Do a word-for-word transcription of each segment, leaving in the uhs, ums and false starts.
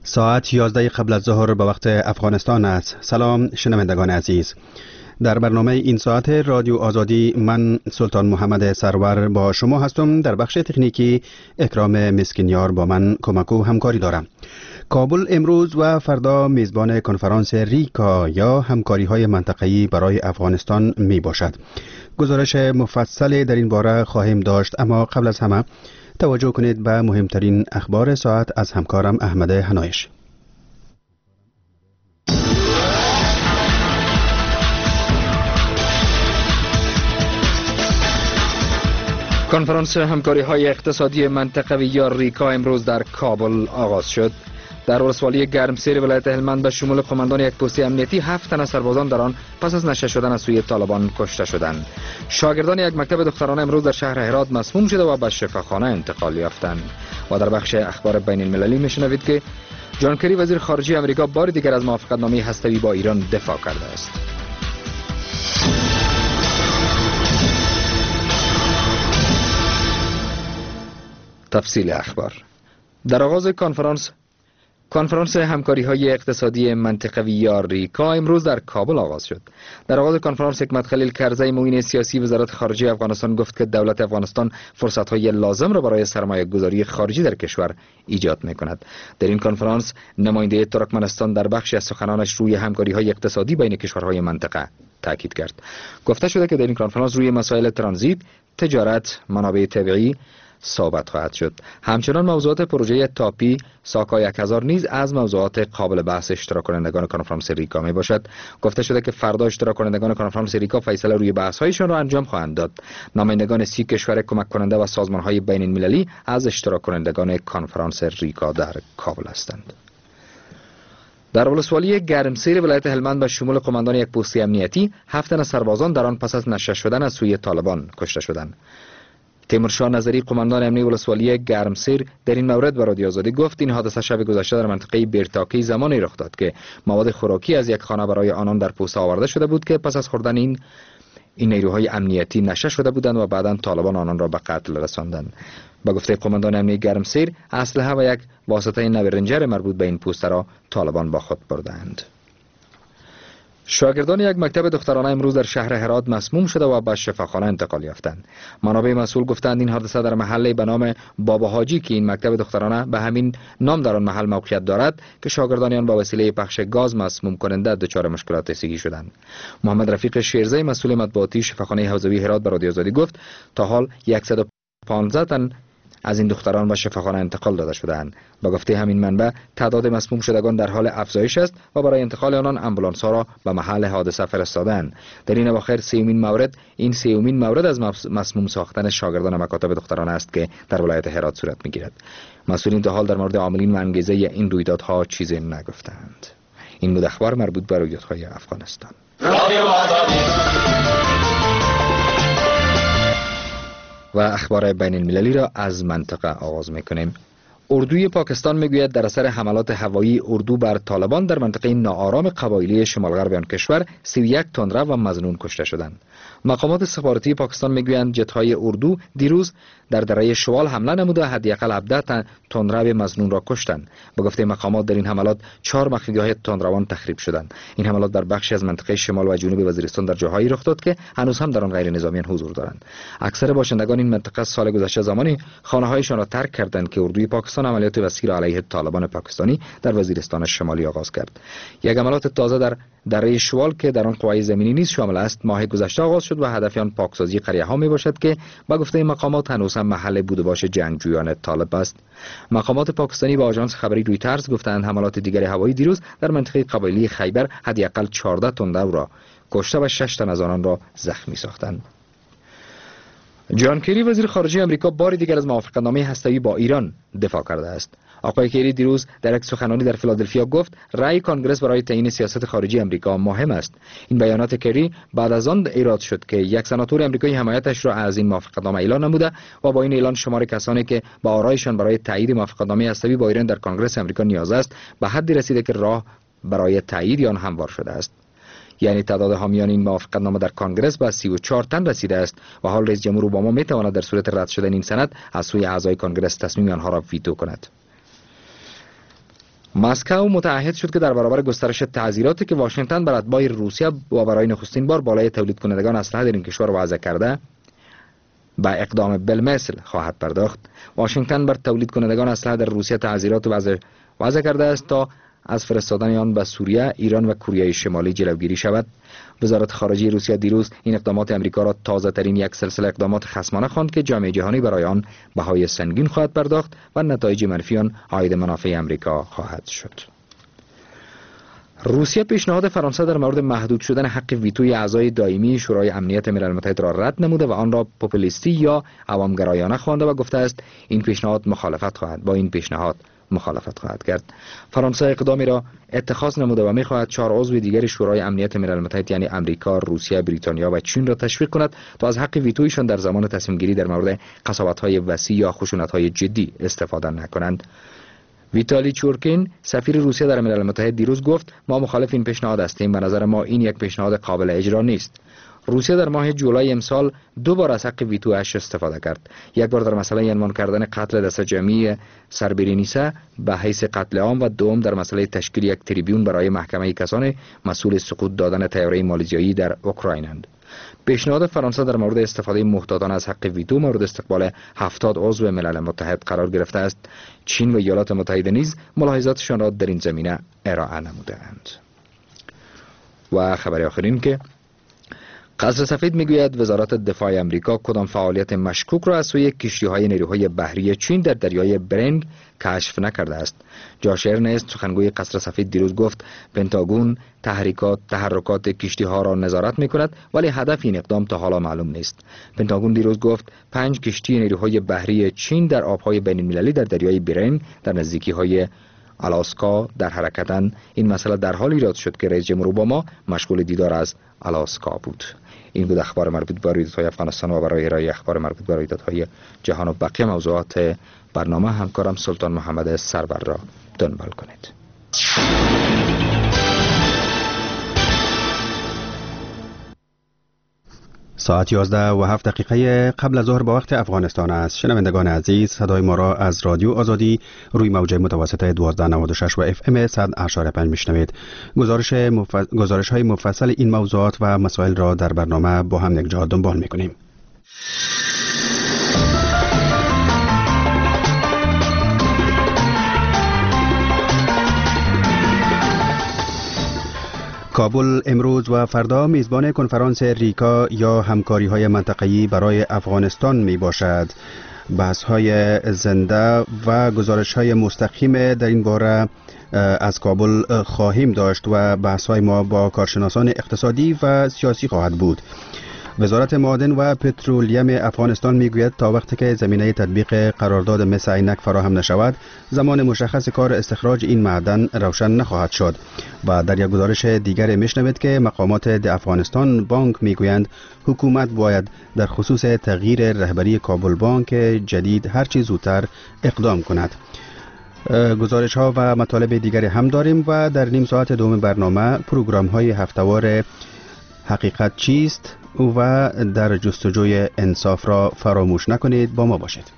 ساعت یازده قبل از ظهر به وقت افغانستان است. سلام شنوندگان عزیز. در برنامه این ساعت رادیو آزادی من سلطان محمد سرور با شما هستم. در بخش تکنیکی اکرام مسکینیار با من کمک و همکاری دارم. کابل امروز و فردا میزبان کنفرانس ریکا یا همکاری های منطقه‌ای برای افغانستان می باشد. گزارش مفصل در این باره خواهیم داشت، اما قبل از همه توجه کنید به مهمترین اخبار ساعت از همکارم احمد هنایش. کنفرانس همکاری های اقتصادی منطقوی یا ریکا امروز در کابل آغاز شد. در ولسوالی گرمسیر ولایت هلمند به شمول قماندان یک پست امنیتی هفت تن از سربازان در آن پس از نشته شدن از سوی طالبان کشته شدند. شاگردان یک مکتب دخترانه امروز در شهر هرات مسموم شده و به شفاخانه انتقال یافتند. و در بخش اخبار بین المللی میشنوید که جان کری وزیر خارجه آمریکا بار دیگر از موافقتنامه هسته‌ای با ایران دفاع کرده است. تفصیل اخبار. در آغاز کنفرانس کنفرانس همکاری های اقتصادی منطقوی یا ریکا امروز در کابل آغاز شد. در آغاز کنفرانس حکمت خلیل کرزی معین سیاسی وزارت خارجه افغانستان گفت که دولت افغانستان فرصت های لازم را برای سرمایه گذاری خارجی در کشور ایجاد می کند. در این کنفرانس نماینده ترکمنستان در بخشی از سخنانش روی همکاری های اقتصادی بین کشورهای منطقه تاکید کرد. گفته شده که در این کنفرانس روی مسائل ترانزیت، تجارت، منابع طبیعی صحبت خواهد شد. همچنان موضوعات پروژه تاپی ساکا یک هزار نیز از موضوعات قابل بحث اشتراک کنندگان کنفرانس ریکا می باشد. گفته شده که فردا اشتراک کنندگان کنفرانس ریکا فیصله روی بحث هایشان را انجام خواهند داد. نمایندگان سی کشور کمک کننده و سازمان های بین المللی از اشتراک کنندگان کنفرانس ریکا در کابل هستند. در ولسوالی گرمسیر ولایت هلمند به شمول قماندان یک پست امنیتی هفت تن از سربازان در آن پس از نشته شدن از سوی طالبان کشته شدند. تیمورشاه نظری قماندان امنی ولسوالی گرمسیر در این مورد به رادیو آزادی گفت این حادثه شب گذشته در منطقه بیرتاکی زمانی رخ داد که مواد خوراکی از یک خانه برای آنان در پوسته آورده شده بود که پس از خوردن این این نیروهای امنیتی نشه شده بودند و بعداً طالبان آنان را به قتل رساندند. با گفته قماندان امنی گرمسیر اسلحه و یک واسطه نو رنجر مربوط به این پوسته را طالبان با خود بردند. شاگردان یک مکتب دخترانه امروز در شهر هرات مسموم شده و به شفاخانه انتقال یافتند. منابع مسئول گفتند این حادثه در محله به نام بابا حاجی که این مکتب دخترانه به همین نام در آن محل موقعیت دارد که شاگردان آن با وسیله پخش گاز مسموم کننده دچار مشکلات صحی شدند. محمد رفیق شیرزی مسئول مطبوعاتی شفاخانه حوزوی هرات به رادیو آزادی گفت تا حال صد و پانزده تن از این دختران به شفاخانه انتقال داده شدند. با گفته همین منبع تعداد مسموم شدگان در حال افزایش است و برای انتقال آنان امبولانس ها را به محل حادثه فرستادند. در این اواخر سیومین مورد این سیومین مورد از مسموم ساختن شاگردان مکاتب دخترانه است که در ولایت هرات صورت میگیرد. مسئولین تا حال در مورد عاملین و انگیزه این رویدادها چیزی نگفتند. این بود اخبار مربوط به رویدادهای افغانستان. و اخبار بین المللی را از منطقه آغاز میکنیم. اردوی پاکستان میگوید در اثر حملات هوایی اردو بر طالبان در منطقه ناآرام قبایلی شمال غرب آن کشور سی و یک تندرو و مظنون کشته شدند. مقامات استخباراتی پاکستان میگویند جت‌های اردو دیروز در دره شوال حمله نموده حداقل هفده تندرو مظنون را کشتند. با گفته مقامات در این حملات چهار مخفیگاه تندروان تخریب شدند. این حملات بر بخشی از منطقه شمال و جنوب وزیرستان در جاهایی رخ داد که هنوز هم در آن غیر نظامیان حضور دارند. اکثر باشندگان این منطقه سال گذشته زمانی خانه‌هایشان را ترک کردند که اردوی پاکستان عملیات وسیع علیه طالبان پاکستانی در وزیرستان شمالی آغاز کرد. یک عملیات تازه در دره شوال که در آن قوای زمینی نیز شامل است ماه گذشته آغاز شد و هدف آن پاکسازی قریه‌ها میباشد که با گفته مقامات هنوز هم محل بود و باش جنگجویان طالب است. مقامات پاکستانی با آژانس خبری رویترز گفتند حملات دیگر هوایی دیروز در منطقه قبایلی خیبر حداقل چهارده تندرو را کشته و شش تن از آنان را زخمی ساختند. جان کری وزیر خارجه آمریکا بار دیگر از موافقتنامه هسته‌ای با ایران دفاع کرده است. آقای کری دیروز در یک سخنرانی در فیلادلفیا گفت رأی کنگره برای تعیین سیاست خارجی آمریکا مهم است. این بیانات کری بعد از آن ایراد شد که یک سناتور آمریکایی حمایتش را از این موافقتنامه اعلان نموده و با این اعلان شمار کسانی که با آرایشان برای تایید موافقتنامه هسته‌ای با ایران در کنگره آمریکا نیاز است به حدی رسیده که راه برای تایید آن هموار شده است. یعنی تعداد حامیان این موافقتنامه در کنگره به سی و چهار تن رسیده است و حال رئیس جمهور اوباما می تواند در صورت رد شدن این سند از سوی اعضای کنگره تصمیم آنها را ویتو کند. مسکو متعهد شد که در برابر گسترش تعزیراتی که واشنگتن بر اتباع روسیه و برای نخستین بار بالای تولید کنندگان اسلحه در این کشور وضع کرده با اقدام بالمثل خواهد پرداخت. واشنگتن بر تولید کنندگان اسلحه در روسیه تعزیرات وضع وضع کرده است تا از فرستادن آن به سوریه، ایران و کره شمالی جلوگیری شود. وزارت خارجه روسیه دیروز این اقدامات امریکا را تازه ترین یک سلسله اقدامات خصمانه خواند که جامعه جهانی برای آن بهای سنگین خواهد پرداخت و نتایج منفی آن عاید منافع امریکا خواهد شد. روسیه پیشنهاد فرانسه در مورد محدود شدن حق ویتوی اعضای دائمی شورای امنیت ملل متحد را رد نموده و آن را پوپولیستی یا عوامگرایانه خوانده و گفته است این پیشنهاد مخالفت خواهد با این پیشنهاد مخالفت خواهد کرد. فرانسه اقدامی را اتخاذ نموده و می‌خواهد چهار عضو دیگر شورای امنیت ملل متحد یعنی امریکا، روسیه، بریتانیا و چین را تشویق کند تا از حق ویتویشان در زمان تصمیم گیری در مورد قساوت‌های وسیع یا خشونت‌های جدی استفاده نکنند. ویتالی چورکین سفیر روسیه در ملل متحد دیروز گفت ما مخالف این پیشنهاد هستیم. به نظر ما این یک پیشنهاد قابل اجرا نیست. روسیه در ماه جولای امسال دو بار از حق ویتو اش استفاده کرد. یک بار در مسئله عنوان کردن قتل دست جمعی سربرینیسا به حیث قتل عام و دوم در مسئله تشکیل یک تریبیون برای محکمه کسان مسئول سقوط دادن طیاره مالزیایی در اوکراینند. پیشنهاد فرانسه در مورد استفاده محتاطانه از حق ویتو مورد استقبال هفتاد عضو ملل متحد قرار گرفته است. چین و ایالات متحده نیز ملاحظاتشان را در این زمینه ارائه نموده‌اند. و خبر آخرین که قصر سفید میگوید وزارت دفاع امریکا کدام فعالیت مشکوک را از سوی کشتی‌های نیروهای بحری چین در دریای برنگ کشف نکرده است. جاش ارنست سخنگوی قصر سفید دیروز گفت پنتاگون تحریکات تحرکات کشتی‌ها را نظارت می‌کند ولی هدف این اقدام تا حالا معلوم نیست. پنتاگون دیروز گفت پنج کشتی نیروهای بحری چین در آب‌های بین‌المللی در دریای برنگ در نزدیکی‌های آلاسکا در حرکتند. این مسئله در حال ایجاد شد که رئیس جمهور اوباما مشغول دیدار از آلاسکا بود. این بود اخبار مربوط به رویدادهای افغانستان و برای ارائه اخبار مربوط به رویدادهای جهان و بقیه موضوعات برنامه همکارم سلطان محمد سرور را دنبال کنید. ساعت یازده و هفت دقیقه قبل از ظهر با وقت افغانستان است. شنوندگان عزیز، صدای ما را از رادیو آزادی روی موج متوسط دوازده نود و شش و اف ام صد و پنج میشنوید. گزارش مف... گزارش های مفصل این موضوعات و مسائل را در برنامه با هم یک جا دنبال میکنیم. کابل امروز و فردا میزبان کنفرانس ریکا یا همکاری های منطقه‌ای برای افغانستان می باشد. بحث های زنده و گزارش های مستقیم در این باره از کابل خواهیم داشت و بحث های ما با کارشناسان اقتصادی و سیاسی خواهد بود. وزارت معادن و پترولیم افغانستان میگوید تا وقتی که زمینه تطبیق قرارداد مس عینک فراهم نشود زمان مشخص کار استخراج این معدن روشن نخواهد شد. و در یک گزارش دیگر میشنوید که مقامات د افغانستان بانک میگویند حکومت باید در خصوص تغییر رهبری کابل بانک جدید هرچی زودتر اقدام کند. گزارش ها و مطالب دیگری هم داریم و در نیم ساعت دوم برنامه پروگرام های هفته‌وار حقیقت چیست و در جستجوی انصاف را فراموش نکنید. با ما باشید.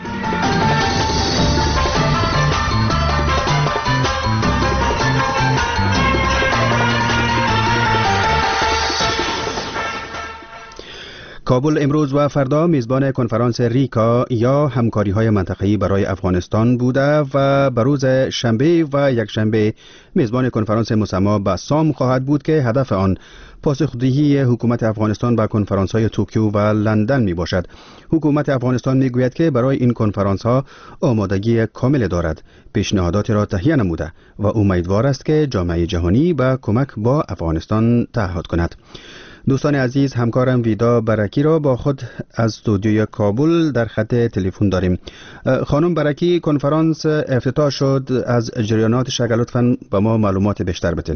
کابل امروز و فردا میزبان کنفرانس ریکا یا همکاری های منطقه‌ای برای افغانستان بوده و بر روز شنبه و یکشنبه میزبان کنفرانس مسما به سام خواهد بود که هدف آن پاسخگویی حکومت افغانستان به کنفرانس های توکیو و لندن می باشد. حکومت افغانستان می گوید که برای این کنفرانس ها آمادگی کامل دارد، پیشنهاداتی را تهیه نموده و امیدوار است که جامعه جهانی به کمک با افغانستان تعهد کند. دوستان عزیز، همکارم ویدا برکی را با خود از استودیوی کابل در خط تلفن داریم. خانم برکی، کنفرانس افتتاح شد، از جریاناتش اگر لطفاً به ما معلومات بیشتر بدین.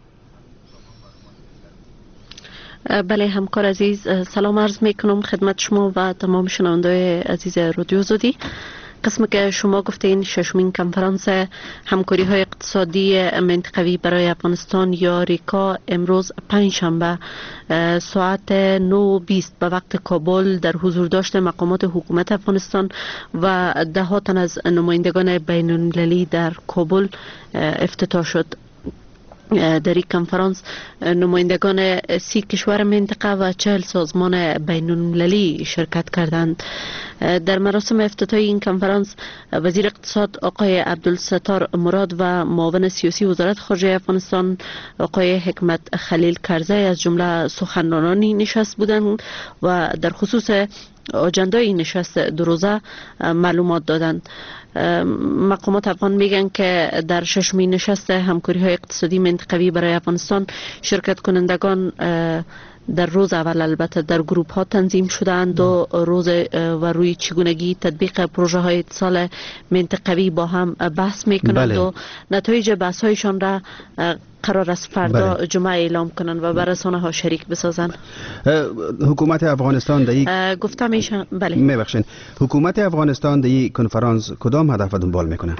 بله همکار عزیز، سلام عرض میکنم خدمت شما و تمام شنونده‌های عزیز رادیو آزادی. قسم که شما گفتین ششمین کنفرانس همکاری های اقتصادی منطقوی برای افغانستان یا ریکا امروز پنجشنبه ساعت نه و بیست به وقت کابل در حضور داشت مقامات حکومت افغانستان و ده ها تن از نمایندگان بین المللی در کابل افتتاح شد. در این کنفرانس نمایندگان سی کشور منطقه و چهل سازمان بین المللی شرکت کردند. در مراسم افتتاحی این کنفرانس وزیر اقتصاد آقای عبدالستار مراد و معاون سیاسی وزارت خارجه افغانستان آقای حکمت خلیل کرزی از جمله سخنرانانی نشست بودند و در خصوص اجندای این نشست دو روزه معلومات دادند. مقامات افغان میگن که در ششمین نشست همکاری های اقتصادی منطقوی برای افغانستان شرکت کنندگان در روز اول البته در گروپ ها تنظیم شدند و روز و روی چگونگی تطبیق پروژه های اتصال منطقوی با هم بحث میکنند. بله. و نتایج بحث هایشان را قرار است فردا بله. جمعه اعلام کنند و بر رسانه ها شریک بسازند. حکومت افغانستان در گفتم ایشان بله میبخشین حکومت افغانستان در این کنفرانس کدام هدف دنبال میکنه؟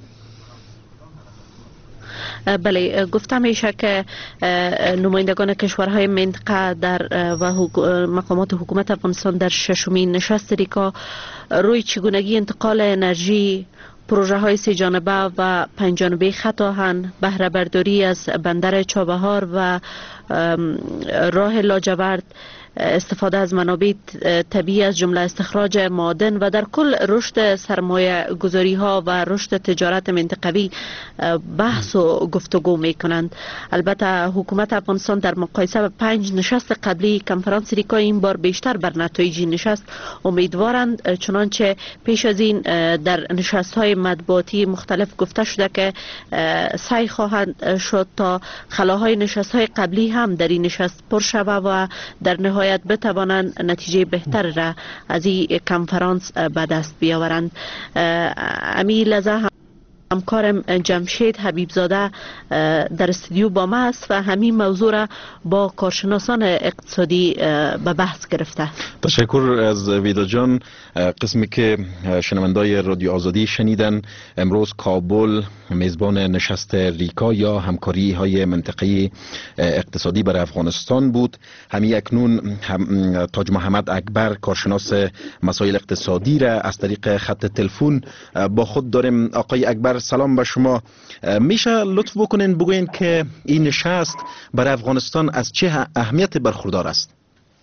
بله گفتم میشه که نمایندگان کشورهای منطقه در و مقامات حکومت افغانستان در ششمین نشست ریکا روی چگونگی انتقال انرژی، پروژه های سه جانبه و پنج جانبه خط آهن، بهره برداری از بندر چابهار و راه لاجورد، استفاده از منابع طبیعی از جمله استخراج معادن و در کل رشد سرمایه گذاری ها و رشد تجارت منطقوی بحث و گفتگو می کنند. البته حکومت افغانستان در مقایسه با پنج نشست قبلی کنفرانس ریکا این بار بیشتر بر نتایج نشست امیدوارند، چنانچه پیش از این در نشست های مطبوعاتی مختلف گفته شده که سعی خواهند شد تا خلاهای نشست های قبلی هم در این نشست پر شود و در نهایت بتوانند نتیجه بهتر را از این کنفرانس به دست بیاورند. امی لحظه همکارم جمشید حبیبزاده در استودیو با ما است و همین موضوع را با کارشناسان اقتصادی به بحث گرفته. تشکر از ویدا جان. قسمی که شنوندای رادیو آزادی شنیدن، امروز کابل میزبان نشست ریکا یا همکاری های منطقه‌ای اقتصادی برای افغانستان بود. همین اکنون هم تاج محمد اکبر کارشناس مسائل اقتصادی را از طریق خط تلفن با خود داریم. آقای اکبر سلام به شما. میشه لطف بکنین بگوین که این نشست برای افغانستان از چه اهمیت برخوردار است؟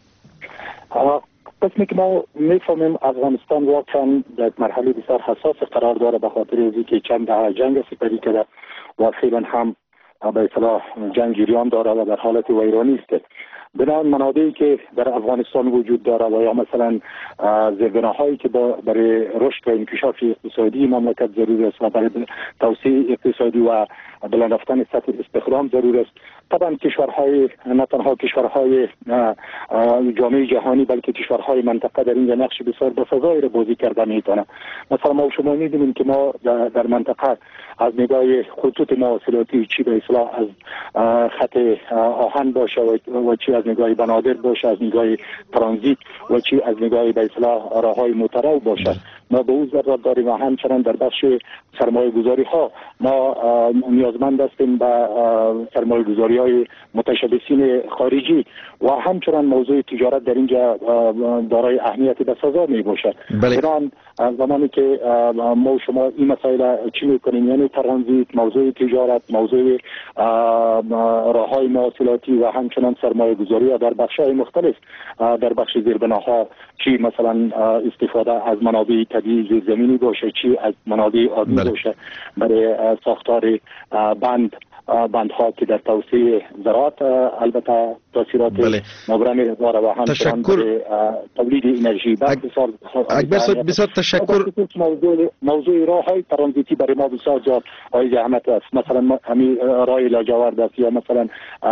قسمی که ما میفهمیم افغانستان واقعا در مرحله بسیار حساس قرار داره به خاطر از اینکه چند دهه جنگ سپری کرده و فعلا هم به اصطلاح جنگ جریان داره و در حالت ویرانی است. بنابراین منابعی که در افغانستان وجود داره و یا مثلا زیربناهایی که برای رشد و انکشاف اقتصادی مملکت ضرور است و برای توسعه اقتصادی و بلند رفتن سطح استخدام ضرور است. طبعا کشورهای نه تنها کشورهای جامعه جهانی بلکه کشورهای منطقه در اینجا نقش بسیار بسزایی را بازی کرده میتونه. مثلا ما شما میدونیم که ما در منطقه از نگاه خطوط مواصلاتی چی به اصطلاح از خط آهن باشه و چی از نگاه بنادر باشه، از نگاه ترانزیت و چی از نگاه به اصطلاح راههای موترو باشه، ما به او ضرورت داریم و همچنان در بخش سرمایه گذاری ها ما نیازمند هستیم به سرمایه گذاری های متشبثین خارجی و همچنان موضوع تجارت در اینجا دارای اهمیت بسزا می باشد. بنابراین زمانی که ما شما این مسائل چی میکنیم، یعنی ترانزیت، موضوع تجارت، موضوع راههای مواصلاتی و همچنان سرمایه گذاری در بخش های مختلف در بخش زیربناها، چی مثلا استفاده از منابع طبیعی زمینی باشه، چی از منابع آبی باشه برای ساختار بند بندها که در توسعه زراعت البته تاثیرات مبرم داره و همچنان برای تولید انرژی. اکبر بسیار تشکر. موضوع موضوع راههای ترانزیتی برای ما بسیار زیاد های اهمیت است. مثلا همین راه لاجورد است یا مثلا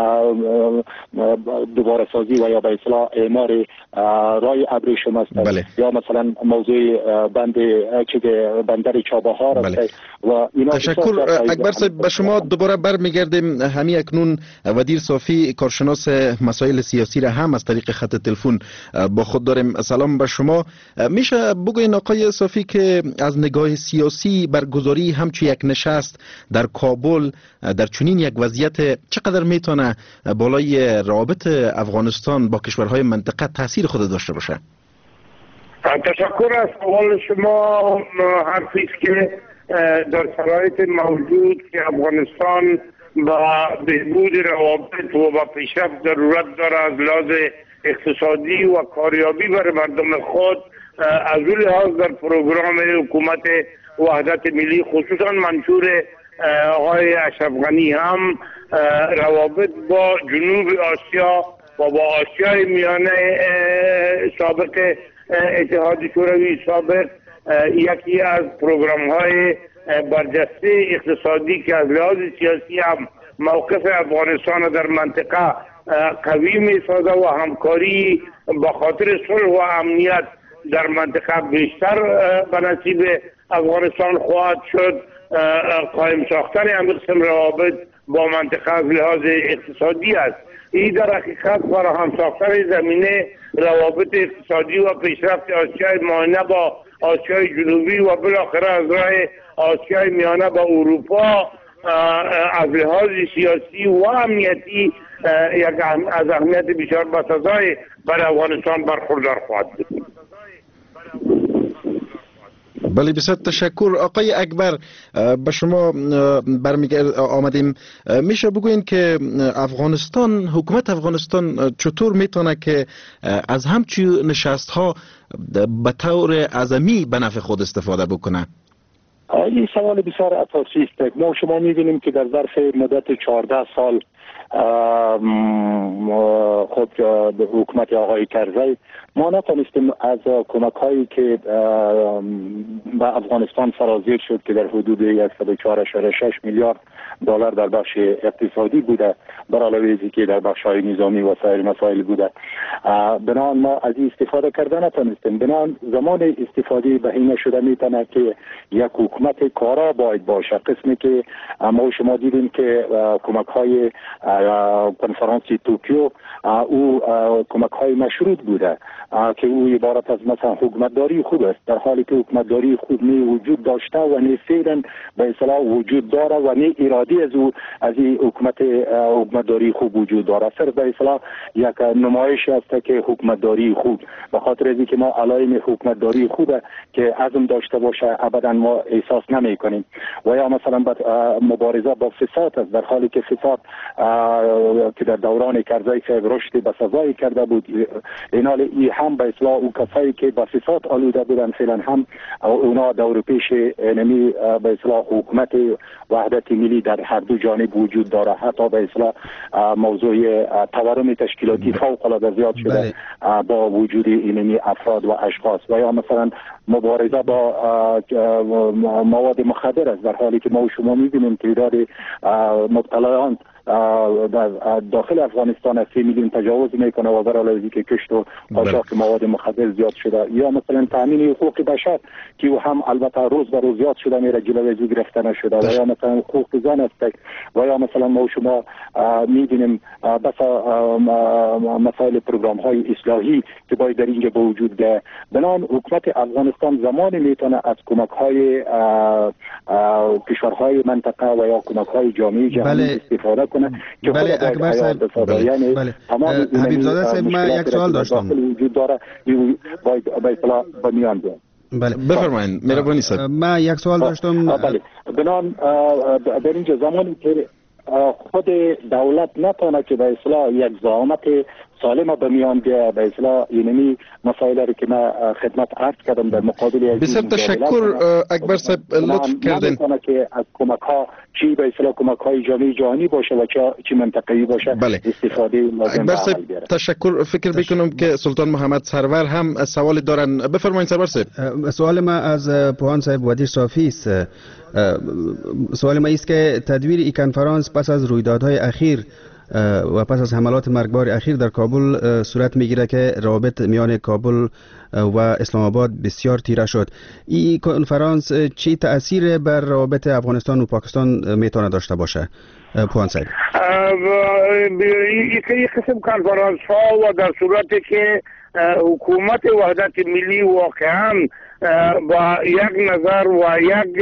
دوباره سازی و یا به اصطلاح اعمار راه ابریشم است یا مثلا موضوع بند که بندر چابهار است. و اینا تشکر اکبر صاحب. به شما دوباره بر برمیگردیم همین اکنون ودیر صافی کارشناس مسائل سیاسی را هم از طریق خط تلفن با خود داریم. سلام به شما. میشه بگوین آقای صافی که از نگاه سیاسی برگزاری همچو یک نشست در کابل در چنین یک وضعیت چقدر میتونه بالای روابط افغانستان با کشورهای منطقه تاثیر خود داشته باشه؟ تشکر از سوال شما. حرفی است که در شرایط موجود که افغانستان با بهبود روابط و با پیشرفت ضرورت داره از لحاظ اقتصادی و کاریابی برای مردم خود، از اون لحاظ در پروگرام حکومت وحدت ملی خصوصا منشور آقای اشرف غنی هم روابط با جنوب آسیا و با آسیای میانه سابق اتحاد شوروی سابق یکی از پروگرام های برجسته اقتصادی که از لحاظ سیاسی هم موقف افغانستان در منطقه قوی می سازه و همکاری با خاطر صلح و امنیت در منطقه بیشتر به نصیب افغانستان خواهد شد. قائم ساختن همین قسم روابط با منطقه از لحاظ اقتصادی است. این در حقیقت فراهم ساختن زمینه روابط اقتصادی و پیشرفت آسیای میانه با آسیای جنوبی و بالاخره از راه آسیای میانه با اروپا از لحاظ سیاسی و امنیتی یک از اهمیت بسیار بسزای برای افغانستان برخوردار خواهد بود. بله، بسیار تشکر. آقای اکبر، به شما برمیگرد آمدیم. میشه بگوین که افغانستان، حکومت افغانستان چطور میتونه که از همچین نشست ها به طور اعظمی به نفع خود استفاده بکنه؟ این سوال بسیار اساسی است. ما شما میبینیم که در ظرف مدت چهارده سال خود حکومت آقای کرزی ما نتونستیم از کمک هایی که به افغانستان سرازیر شد که در حدود صد و چهار ممیز شش میلیارد دلار در بخش اقتصادی بوده، بر علاوه از که در بخش های نظامی و سایر مسائل بوده، بنان ما از این استفاده کرده نتونستیم. بنان زمان استفاده بهینه شده میتونه که یک حکومت کارا باید باشه، قسمی که ما شما دیدیم که کمک های کنفرانسی توکیو او کمک های مشروط بوده که او عبارت از مثلا حکومتداری خوب است، در حالی که حکومتداری خوب نه وجود داشته و نه فعلا به اصطلاح وجود داره و نه ارادی از او از این حکومت حکومتداری خوب وجود داره. صرف به اصطلاح یک نمایش است که حکومتداری خوب، به خاطر اینکه ما علایم حکومتداری خوبه که عزم داشته باشه ابدا ما احساس نمی کنیم. و یا مثلا مبارزه با فساد است، در حالی که فساد که در دوران کرزی صاحب رشد بسزایی کرده بود، اینال ای هم به اصلاح او کسایی که با فساد آلوده بودن فعلا هم اونا دور پیش انمی به اصلاح حکومت وحدت ملی در هر دو جانب وجود داره. حتی به اصلاح موضوع تورم تشکیلاتی فوق العاده زیاد شده با وجود انمی افراد و اشخاص. و یا مثلا مبارزه با مواد مخدر است، در حالی که ما شما می‌بینیم تعداد مبتلایان در داخل افغانستان سه میلیون تجاوز میکنه و برای علاوه که کشت و قاچاق مواد مخدر زیاد شده. یا مثلا تامین حقوق بشر که هم البته روز به روز زیاد شده میره، جلوی از گرفته نشده. و یا مثلا حقوق زن است و یا مثلا ما شما میبینیم بس مسائل پروگرام های اصلاحی که باید در اینجا به وجود بیاید. بنان حکومت افغانستان زمانی میتونه از کمک های کشورهای منطقه و یا کمک های جامعه جهانی استفاده کنه. بله اکبر صاحب، بله, یعنی بله. حبیب زاده صاحب، من یک سوال داشتم. وجود داره باید به اصطلاح به میان بیاد. بله بفرمایید. مهربانی صاحب، من یک سوال داشتم. بله بنان در اینجا زمانی که خود دولت نتونه که به اصطلاح یک ضمانت سالم به میان بیاید، به اصطلاح اینمی مسائل رو که من خدمت عرض کردم در مقابل بسیار تشکر اکبر صاحب، لطف کردین که از کمک ها چی به اصطلاح کمک های جامعه جهانی باشه و چی منطقه‌ای باشه. بله. استفاده لازم اکبر صاحب تشکر. فکر میکنم که سلطان محمد سرور هم سوال دارن. بفرمایید سرور صاحب. سوال ما از پوهان صاحب ودیر صافی است. سوال ما است که تدویر این کنفرانس پس از رویدادهای اخیر و پس از حملات مرگبار اخیر در کابل صورت میگیره که روابط میان کابل و اسلام آباد بسیار تیره شد. این کنفرانس چی تأثیر بر روابط افغانستان و پاکستان میتونه داشته باشه پوان صاحب؟ این قسم کنفرانس ها و در صورتی که حکومت وحدت ملی واقعا با یک نظر و یک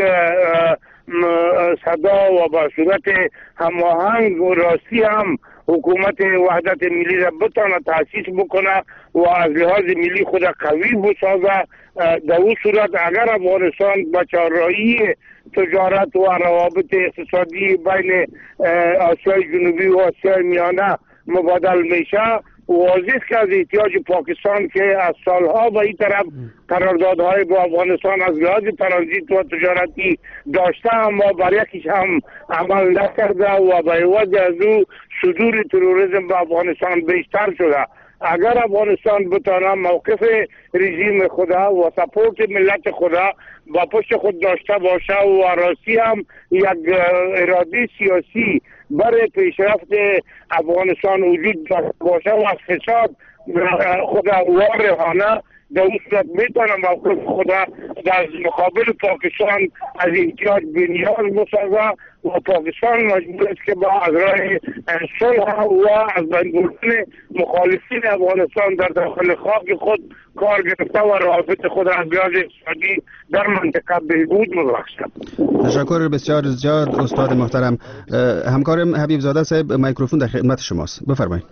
صدا و با صورت هماهنگ و راستی هم حکومت وحدت ملی را بتانه تاسیس بکنه و از لحاظ ملی خود قوی بسازه، در اون صورت اگر افغانستان با چهارراهی تجارت و روابط اقتصادی بین آسیای جنوبی و آسیای میانه مبادل میشه، واضح که از احتیاج پاکستان که از سالها به این طرف قراردادهای با افغانستان از لحاظ ترانزیت و تجارتی داشته اما بر یکیش هم عمل نکرده و به عوض از او صدور تروریسم به افغانستان بیشتر شده. اگر افغانستان بتانه موقف رژیم خدا و سپورت ملت خدا با پشت خود داشته باشه و راستی هم یک اراده سیاسی برای پیشرفت افغانستان وجود داشته باشه و از فساد خدا وارهانه، در اون صورت میتونه موقف خدا در مقابل پاکستان از احتیاج بنیاز بسازه و پاکستان مجبور است که با از راه صلح و از بین بردن مخالفین افغانستان در داخل خاک خود کار گرفته و روابط خود از لحاظ اقتصادی در منطقه بهبود ببخشد. تشکر بسیار زیاد استاد محترم. همکارم حبیب زاده صاحب میکروفون در خدمت شماست، بفرمایید.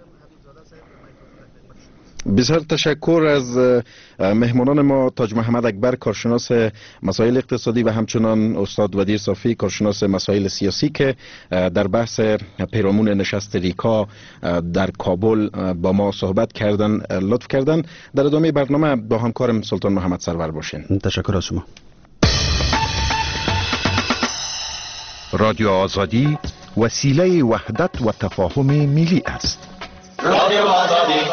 بسیار تشکر از مهمانان ما، تاج محمد اکبر کارشناس مسائل اقتصادی و همچنان استاد ودیر صافی کارشناس مسائل سیاسی که در بحث پیرامون نشست ریکا در کابل با ما صحبت کردن، لطف کردن. در ادامه برنامه با همکارم سلطان محمد سرور باشین. تشکر از شما. رادیو آزادی وسیله وحدت و تفاهم ملی است. رادیو آزادی.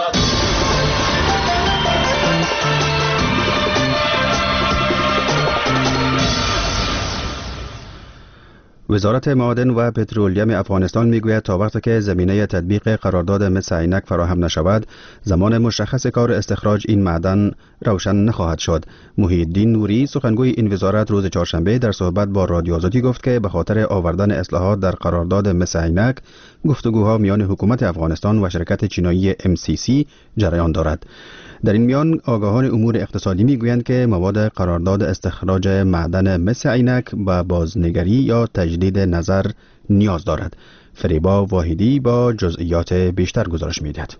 وزارت معادن و پترولیم افغانستان میگوید تا وقتی که زمینه تطبیق قرارداد مس عینک فراهم نشود، زمان مشخص کار استخراج این معدن روشن نخواهد شد. محی الدین نوری سخنگوی این وزارت روز چهارشنبه در صحبت با رادیو آزادی گفت که به خاطر آوردن اصلاحات در قرارداد مس عینک، گفتگوها میان حکومت افغانستان و شرکت چینایی ام سی سی جریان دارد. در این میان آگاهان امور اقتصادی میگویند که مواد قرارداد استخراج معدن مس عینک با بازنگری یا تجدید نظر نیاز دارد. فریبا واحدی با جزئیات بیشتر گزارش میدهد.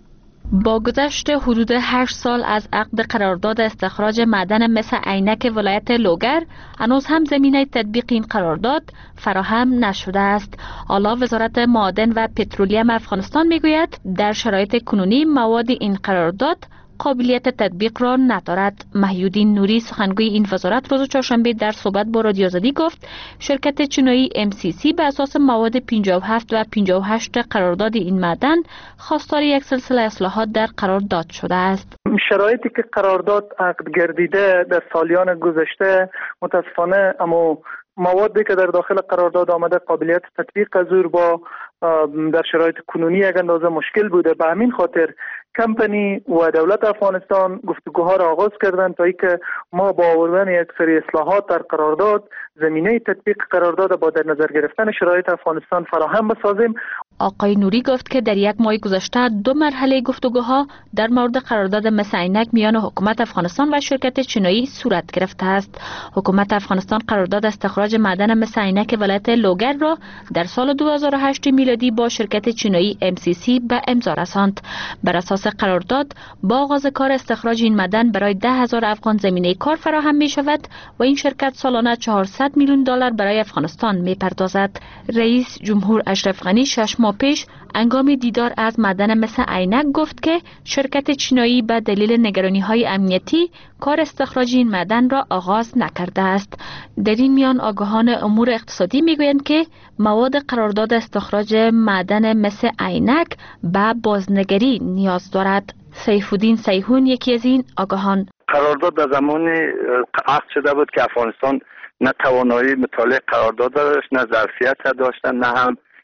با گذشت حدود هشت سال از عقد قرارداد استخراج معدن مس عینک ولایت لوگر، هنوز هم زمینه تطبیق این قرارداد فراهم نشده است. حالا وزارت معادن و پترولیم افغانستان میگوید در شرایط کنونی مواد این قرارداد قابلیت تطبیق را ندارد. محی الدین نوری سخنگوی این وزارت روز چهارشنبه در صحبت با رادیو آزادی گفت شرکت چینایی ام سی سی به اساس مواد پنجاه و هفت و پنجاه و هشت قرارداد این معدن خواستار یک سلسله اصلاحات در قرارداد شده است. شرایطی که قرارداد عقد گردیده در سالیان گذشته متاسفانه اما موادی که در داخل قرارداد آمده قابلیت تطبیق از او با در شرایط کنونی یک اندازه مشکل بوده. به همین خاطر کمپانی و دولت افغانستان گفتگوها را آغاز کردند تا اینکه ما با آوردن یک سری اصلاحات در قرارداد زمینه تطبیق قرارداد با در نظر گرفتن شرایط افغانستان فراهم بسازیم. آقای نوری گفت که در یک ماه گذشته دو مرحله گفتگوها در مورد قرارداد مس عینک میان حکومت افغانستان و شرکت چینایی صورت گرفته است. حکومت افغانستان قرارداد استخراج معدن مس عینک ولایت لوگر را در سال دو هزار و هشت میلادی با شرکت چینایی ام سی سی به امضا رساند. بر اساس قرارداد با آغاز کار استخراج این معدن برای ده هزار افغان زمینه کار فراهم می شود و این شرکت سالانه چهارصد میلیون دلار برای افغانستان می پردازد. رئیس جمهور اشرف غنی شش ماه پیش هنگام دیدار از معدن مس عینک گفت که شرکت چینایی به دلیل نگرانی‌های امنیتی کار استخراج این معدن را آغاز نکرده است. در این میان آگاهان امور اقتصادی میگویند که مواد قرارداد استخراج معدن مس عینک به بازنگری نیاز دارد. سیف الدین سیحون یکی از این آگاهان: قرارداد در زمان عقد شده بود که افغانستان نه توانایی مطالعه قرارداد داشت، نه ظرفیت داشتن، نه هم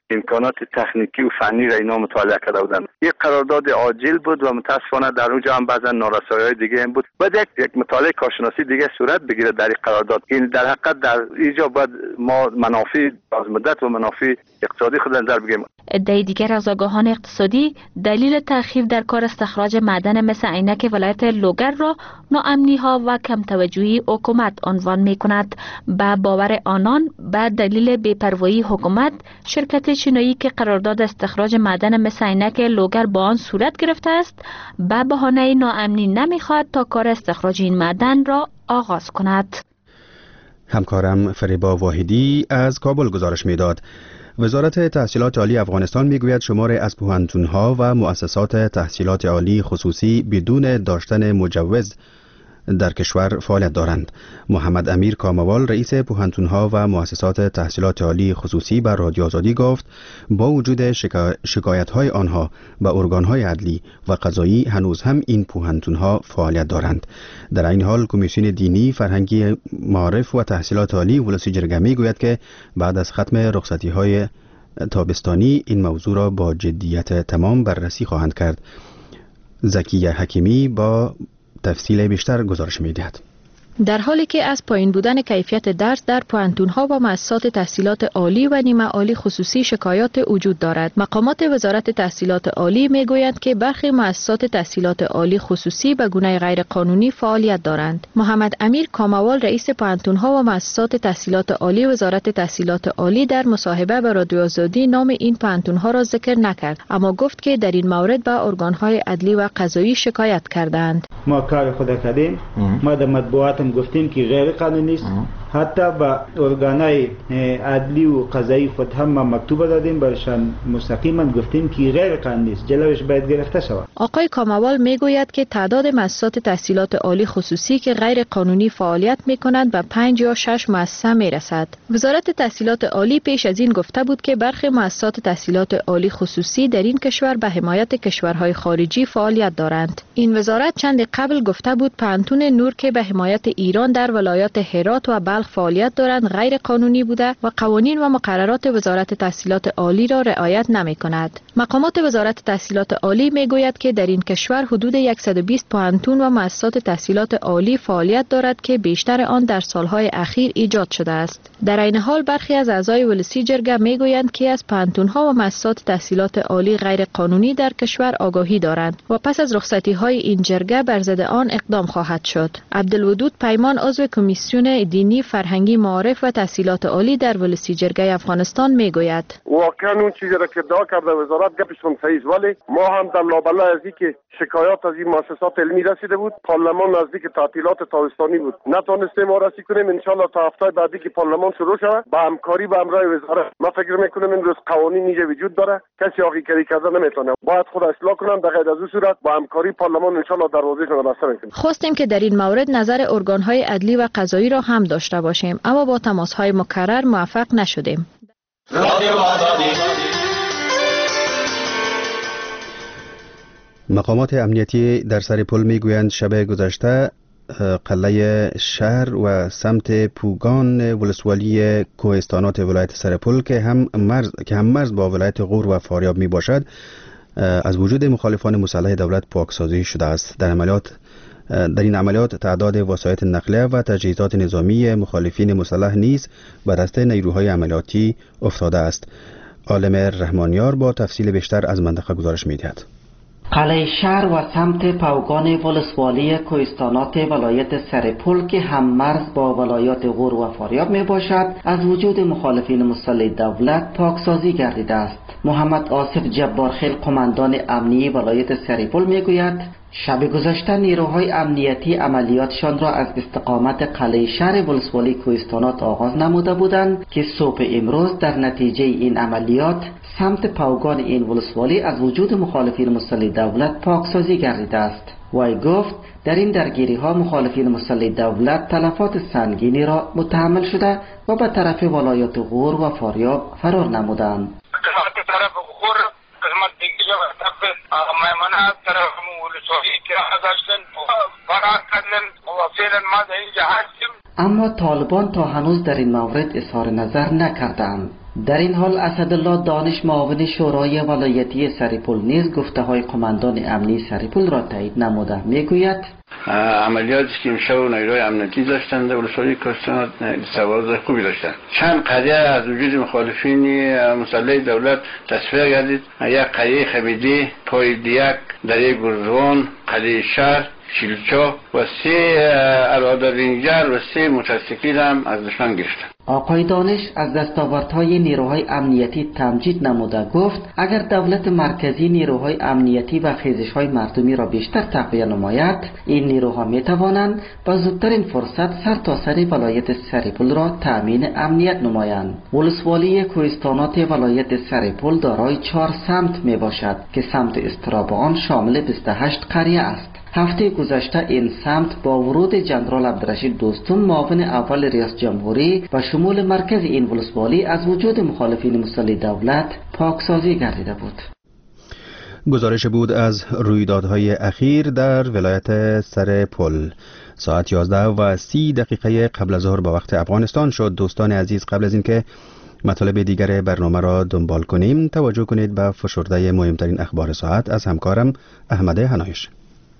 امکانات تکنیکی و فنی را اینا مطالعه کرده بودند. یک قرارداد عاجل بود و متاسفانه در اونجا هم بعضا نارسایی‌های دیگه هم بود. باید یک, یک مطالعه کارشناسی دیگه صورت بگیره در این قرارداد. این در حقیقت در اینجا باید ما منافع از مدت و منافع اقتصادی خود نظر بگیریم. عده دیگر از آگاهان اقتصادی دلیل تأخیر در کار استخراج معدن مثل عینک ولایت لوگر را ناامنی ها و کم توجهی حکومت عنوان می کند. به باور آنان به دلیل بی‌پروایی حکومت شرکت چینایی که قرارداد استخراج معدن مثل عینک لوگر با آن صورت گرفته است به بهانه ناامنی نمیخواهد تا کار استخراج این معدن را آغاز کند. همکارم فریبا واحدی از کابل گزارش میداد. وزارت تحصیلات عالی افغانستان میگوید شماری از پوهنتون‌ها و مؤسسات تحصیلات عالی خصوصی بدون داشتن مجوز در کشور فعالیت دارند. محمد امیر کاموال رئیس پوهنتون‌ها و مؤسسات تحصیلات عالی خصوصی بر رادیو آزادی گفت با وجود شکا... شکایت‌های آنها به ارگان‌های عدلی و قضایی هنوز هم این پوهنتون‌ها فعالیت دارند. در این حال کمیسیون دینی، فرهنگی، معارف و تحصیلات عالی ولسی جرگه میگوید که بعد از ختم رخصتی‌های تابستانی این موضوع را با جدیت تمام بررسی خواهند کرد. زکیه حکیمی با تفصیل بیشتر گزارش می‌دهد. در حالی که از پایین بودن کیفیت درس در پوهنتون‌ها و مؤسسات تحصیلات عالی و نیمه عالی خصوصی شکایات وجود دارد، مقامات وزارت تحصیلات عالی میگویند که برخی مؤسسات تحصیلات عالی خصوصی به گونه غیر قانونی فعالیت دارند. محمد امیر کاموال رئیس پوهنتون‌ها و مؤسسات تحصیلات عالی وزارت تحصیلات عالی در مصاحبه با رادیو آزادی نام این پوهنتون‌ها را ذکر نکرد، اما گفت که در این مورد به ارگان‌های عدلی و قضایی شکایت کردند. ما کار خود کردیم، ما در مطبوعات گفتیم که غیر قانونی است. حتی با ارگانهای عدلی و قضایی خود هم ما مکتوب دادیم، برشان مستقیما گفتیم که غیر قانونی است، جلوش باید گرفته شود. آقای کاموال میگوید که تعداد مؤسسات تحصیلات عالی خصوصی که غیر قانونی فعالیت میکنند به پنج یا شش مؤسسه میرسد. وزارت تحصیلات عالی پیش از این گفته بود که برخی مؤسسات تحصیلات عالی خصوصی در این کشور به حمایت کشورهای خارجی فعالیت دارند. این وزارت چند قبل گفته بود پوهنتون نور که به حمایت ایران در ولایات هرات و بلخ فعالیت دارند غیر قانونی بوده و قوانین و مقررات وزارت تحصیلات عالی را رعایت نمی کند. مقامات وزارت تحصیلات عالی می گوید که در این کشور حدود صد و بیست پوهنتون و مؤسسات تحصیلات عالی فعالیت دارد که بیشتر آن در سالهای اخیر ایجاد شده است. در این حال برخی از اعضای ولسی جرگه می گویند که از پوهنتون‌ها و مؤسسات تحصیلات عالی غیر قانونی در کشور آگاهی دارند و پس از رخصتی‌های این جرگه بر ضد آن اقدام خواهد شد. عبدالودود پیمان عضو کمیسیون دینی، فرهنگی، معارف و تحصیلات عالی در ولسی جرگه افغانستان میگوید واقعا اون چیزی را که ادعا کرده وزارت گپشون صحیح است، ولی ما هم در لابلای از اینکه شکایات از این مؤسسات علمی رسیده بود، پارلمان نزدیک تعطیلات تابستانی بود، نتونستیم وارسی کنیم. ان شاء الله تا هفته بعدی که پارلمان شروع شود با همکاری با همراه وزارت، ما فکر میکنیم امروز قوانین اینجا وجود داره، کسی آقیگری کرده نمیتونه، باید خود اصلاح کنن. در غیر از این صورت با همکاری پارلمان ان شاء الله دروازه‌شون را بسته میکنیم. خواستیم که در این مورد نظر ارگان‌های عدلی و قضایی را هم داشته باشیم، اما با تماس‌های مکرر موفق نشدیم. مقامات امنیتی در سر پل میگویند شب گذشته قلعه شهر و سمت پوگان ولسوالی کوهستانات ولایت سرپل که هم مرز که هم مرز با ولایت غور و فاریاب می باشد از وجود مخالفان مسلح دولت پاکسازی شده است. در عملیات در این عملیات تعداد وسایل نقلیه و تجهیزات نظامی مخالفین مسلح نیز به دست نیروهای عملیاتی افتاده است. عالم رحمانیار با تفصیل بیشتر از منطقه گزارش می‌دهد. قلعه شهر و سمت پوگان ولسوالی کوهستانات ولایت سرپل که هم مرز با ولایات غور و فاریاب می باشد از وجود مخالفین مسلح دولت پاکسازی گردیده است. محمد آصف جبارخیل قماندان امنی ولایت سرپل می گوید شب گذشته نیروهای امنیتی عملیاتشان را از استقامت قلعه شهر ولسوالی کوهستانات آغاز نموده بودند که صبح امروز در نتیجه این عملیات سمت پوگان این ولسوالی از وجود مخالفین مسلح دولت پاکسازی گردیده است. وی گفت در این درگیری ها مخالفین مسلح دولت تلفات سنگینی را متحمل شده و به طرف ولایات غور و فاریاب فرار نمودند. طرف غور قسمت دیگه و طرف میمنه طرف ولسوالی که ازشتن فرار کردن و فعلا ما در اینجا هستیم. اما طالبان تا هنوز در این مورد اظهار نظر نکردند. در این حال اسدالله دانش معاون شورای ولایتی سرپل نیز گفته های قماندان امنی سرپل را تایید نموده. میگوید عملیاتی که امشب و نیروهای امنیتی داشتن در ولسوالی کوهستان سواد خوبی داشتن. چند قضیه از وجود مخالفین مسلح دولت تصفیه گردید. یک قضیه خمیدی، پای دیک، دره گرزوان، قلعه شهر، شیلچا و سه اراده رنجر و سه موتورسیکل هم از دشمن گرفتن. آقای دانش از دستاوردهای نیروهای امنیتی تمجید نموده گفت اگر دولت مرکزی نیروهای امنیتی و خیزش‌های مردمی را بیشتر تقویت نماید، این نیروها می‌توانند با زودترین فرصت سر تا سر ولایت سرپل را تأمین امنیت نمایند. ولسوالی کوهستانات ولایت سرپل دارای چهار سمت میباشد که سمت اضطراب آن شامل بیست و هشت قریه است. هفته گذشته این سمت با ورود جنرال عبدالرشید دوستم معاون اول ریاست جمهوری و شمول مرکز این ولسوالی از وجود مخالفین مسلح دولت پاکسازی گردیده بود. گزارش بود از رویدادهای اخیر در ولایت سرپل. ساعت یازده و سی دقیقه قبل از ظهر با وقت افغانستان شد. دوستان عزیز، قبل از اینکه مطالب دیگر برنامه را دنبال کنیم توجه کنید به فشرده مهمترین اخبار ساعت از همکارم احمد هنایش.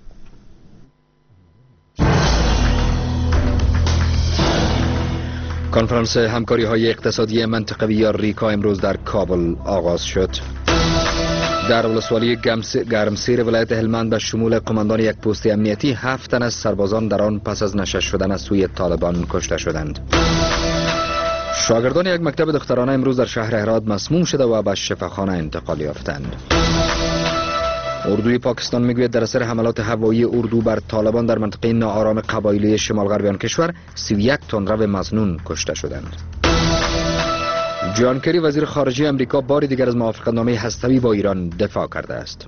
کنفرانس همکاری های اقتصادی منطقوی یا ریکا امروز در کابل آغاز شد. در ولسوالی گرمسیر ولایت هلمند به شمول قماندان یک پست امنیتی هفت تن از سربازان در آن پس از نشست شدن از سوی طالبان کشته شدند. شاگردان یک مکتب دخترانه امروز در شهر هرات مسموم شده و به شفاخانه انتقال یافتند. اردوی پاکستان میگوید در اثر حملات هوایی اردو بر طالبان در منطقه ناآرام قبایلی شمال غربی آن کشور سی و یک تندرو مظنون کشته شدند. جان کری وزیر خارجه امریکا بار دیگر از موافقتنامه هسته‌ای با ایران دفاع کرده است.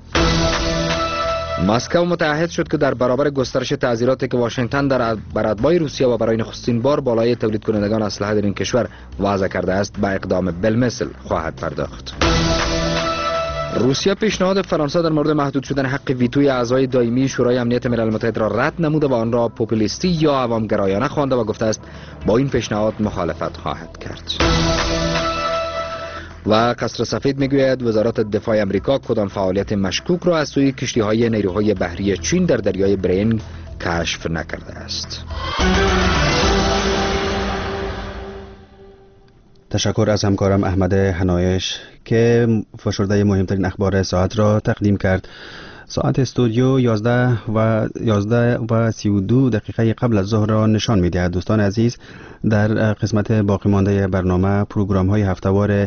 مسکو متعهد شد که در برابر گسترش تعزیراتی که واشنگتن در بر اتباع روسیه و برای نخستین بار بالای تولید کنندگان اسلحه در این کشور وضع کرده است به اقدام بالمثل خواهد پرداخت. روسیه پیشنهاد فرانسه در مورد محدود شدن حق ویتوی اعضای دائمی شورای امنیت ملل متحد را رد نموده و آن را پوپولیستی یا عوامگرایانه خوانده و گفته است با این پیشنهاد مخالفت خواهد کرد. و قصر سفید میگوید وزارت دفاع امریکا کدام فعالیت مشکوک را از سوی کشتی‌های نیروهای بحری چین در دریای برینگ کشف نکرده است. تشکر از همکارم احمد هنایش که فشرده مهمترین اخبار ساعت را تقدیم کرد. ساعت استودیو یازده و یازده و سی و دو دقیقه قبل از ظهر را نشان می‌دهد. دوستان عزیز، در قسمت باقی مانده برنامه پروگرام های هفته‌وار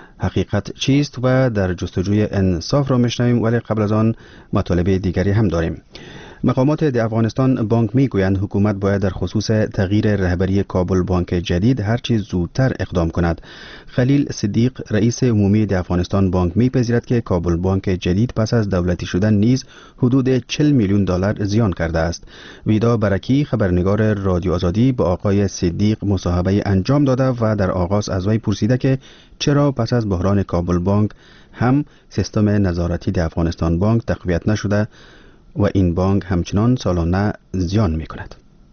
حقیقت چیست و در جستجوی انصاف را میشنویم، ولی قبل از آن مطالب دیگری هم داریم. مقامات در افغانستان بانک میگویند حکومت باید در خصوص تغییر رهبری کابل بانک جدید هر چیز زودتر اقدام کند. خلیل صدیق رئیس عمومی در افغانستان بانک میپذیرد که کابل بانک جدید پس از دولتی شدن نیز حدود چهل میلیون دلار زیان کرده است. ویدا برکی خبرنگار رادیو آزادی با آقای صدیق مصاحبه انجام داده و در آغاز از وی پرسیده که چرا پس از بحران کابل بانک هم سیستم نظارتی در افغانستان بانک تقویت نشده و این بانک همچنان سالانه زیان می کند.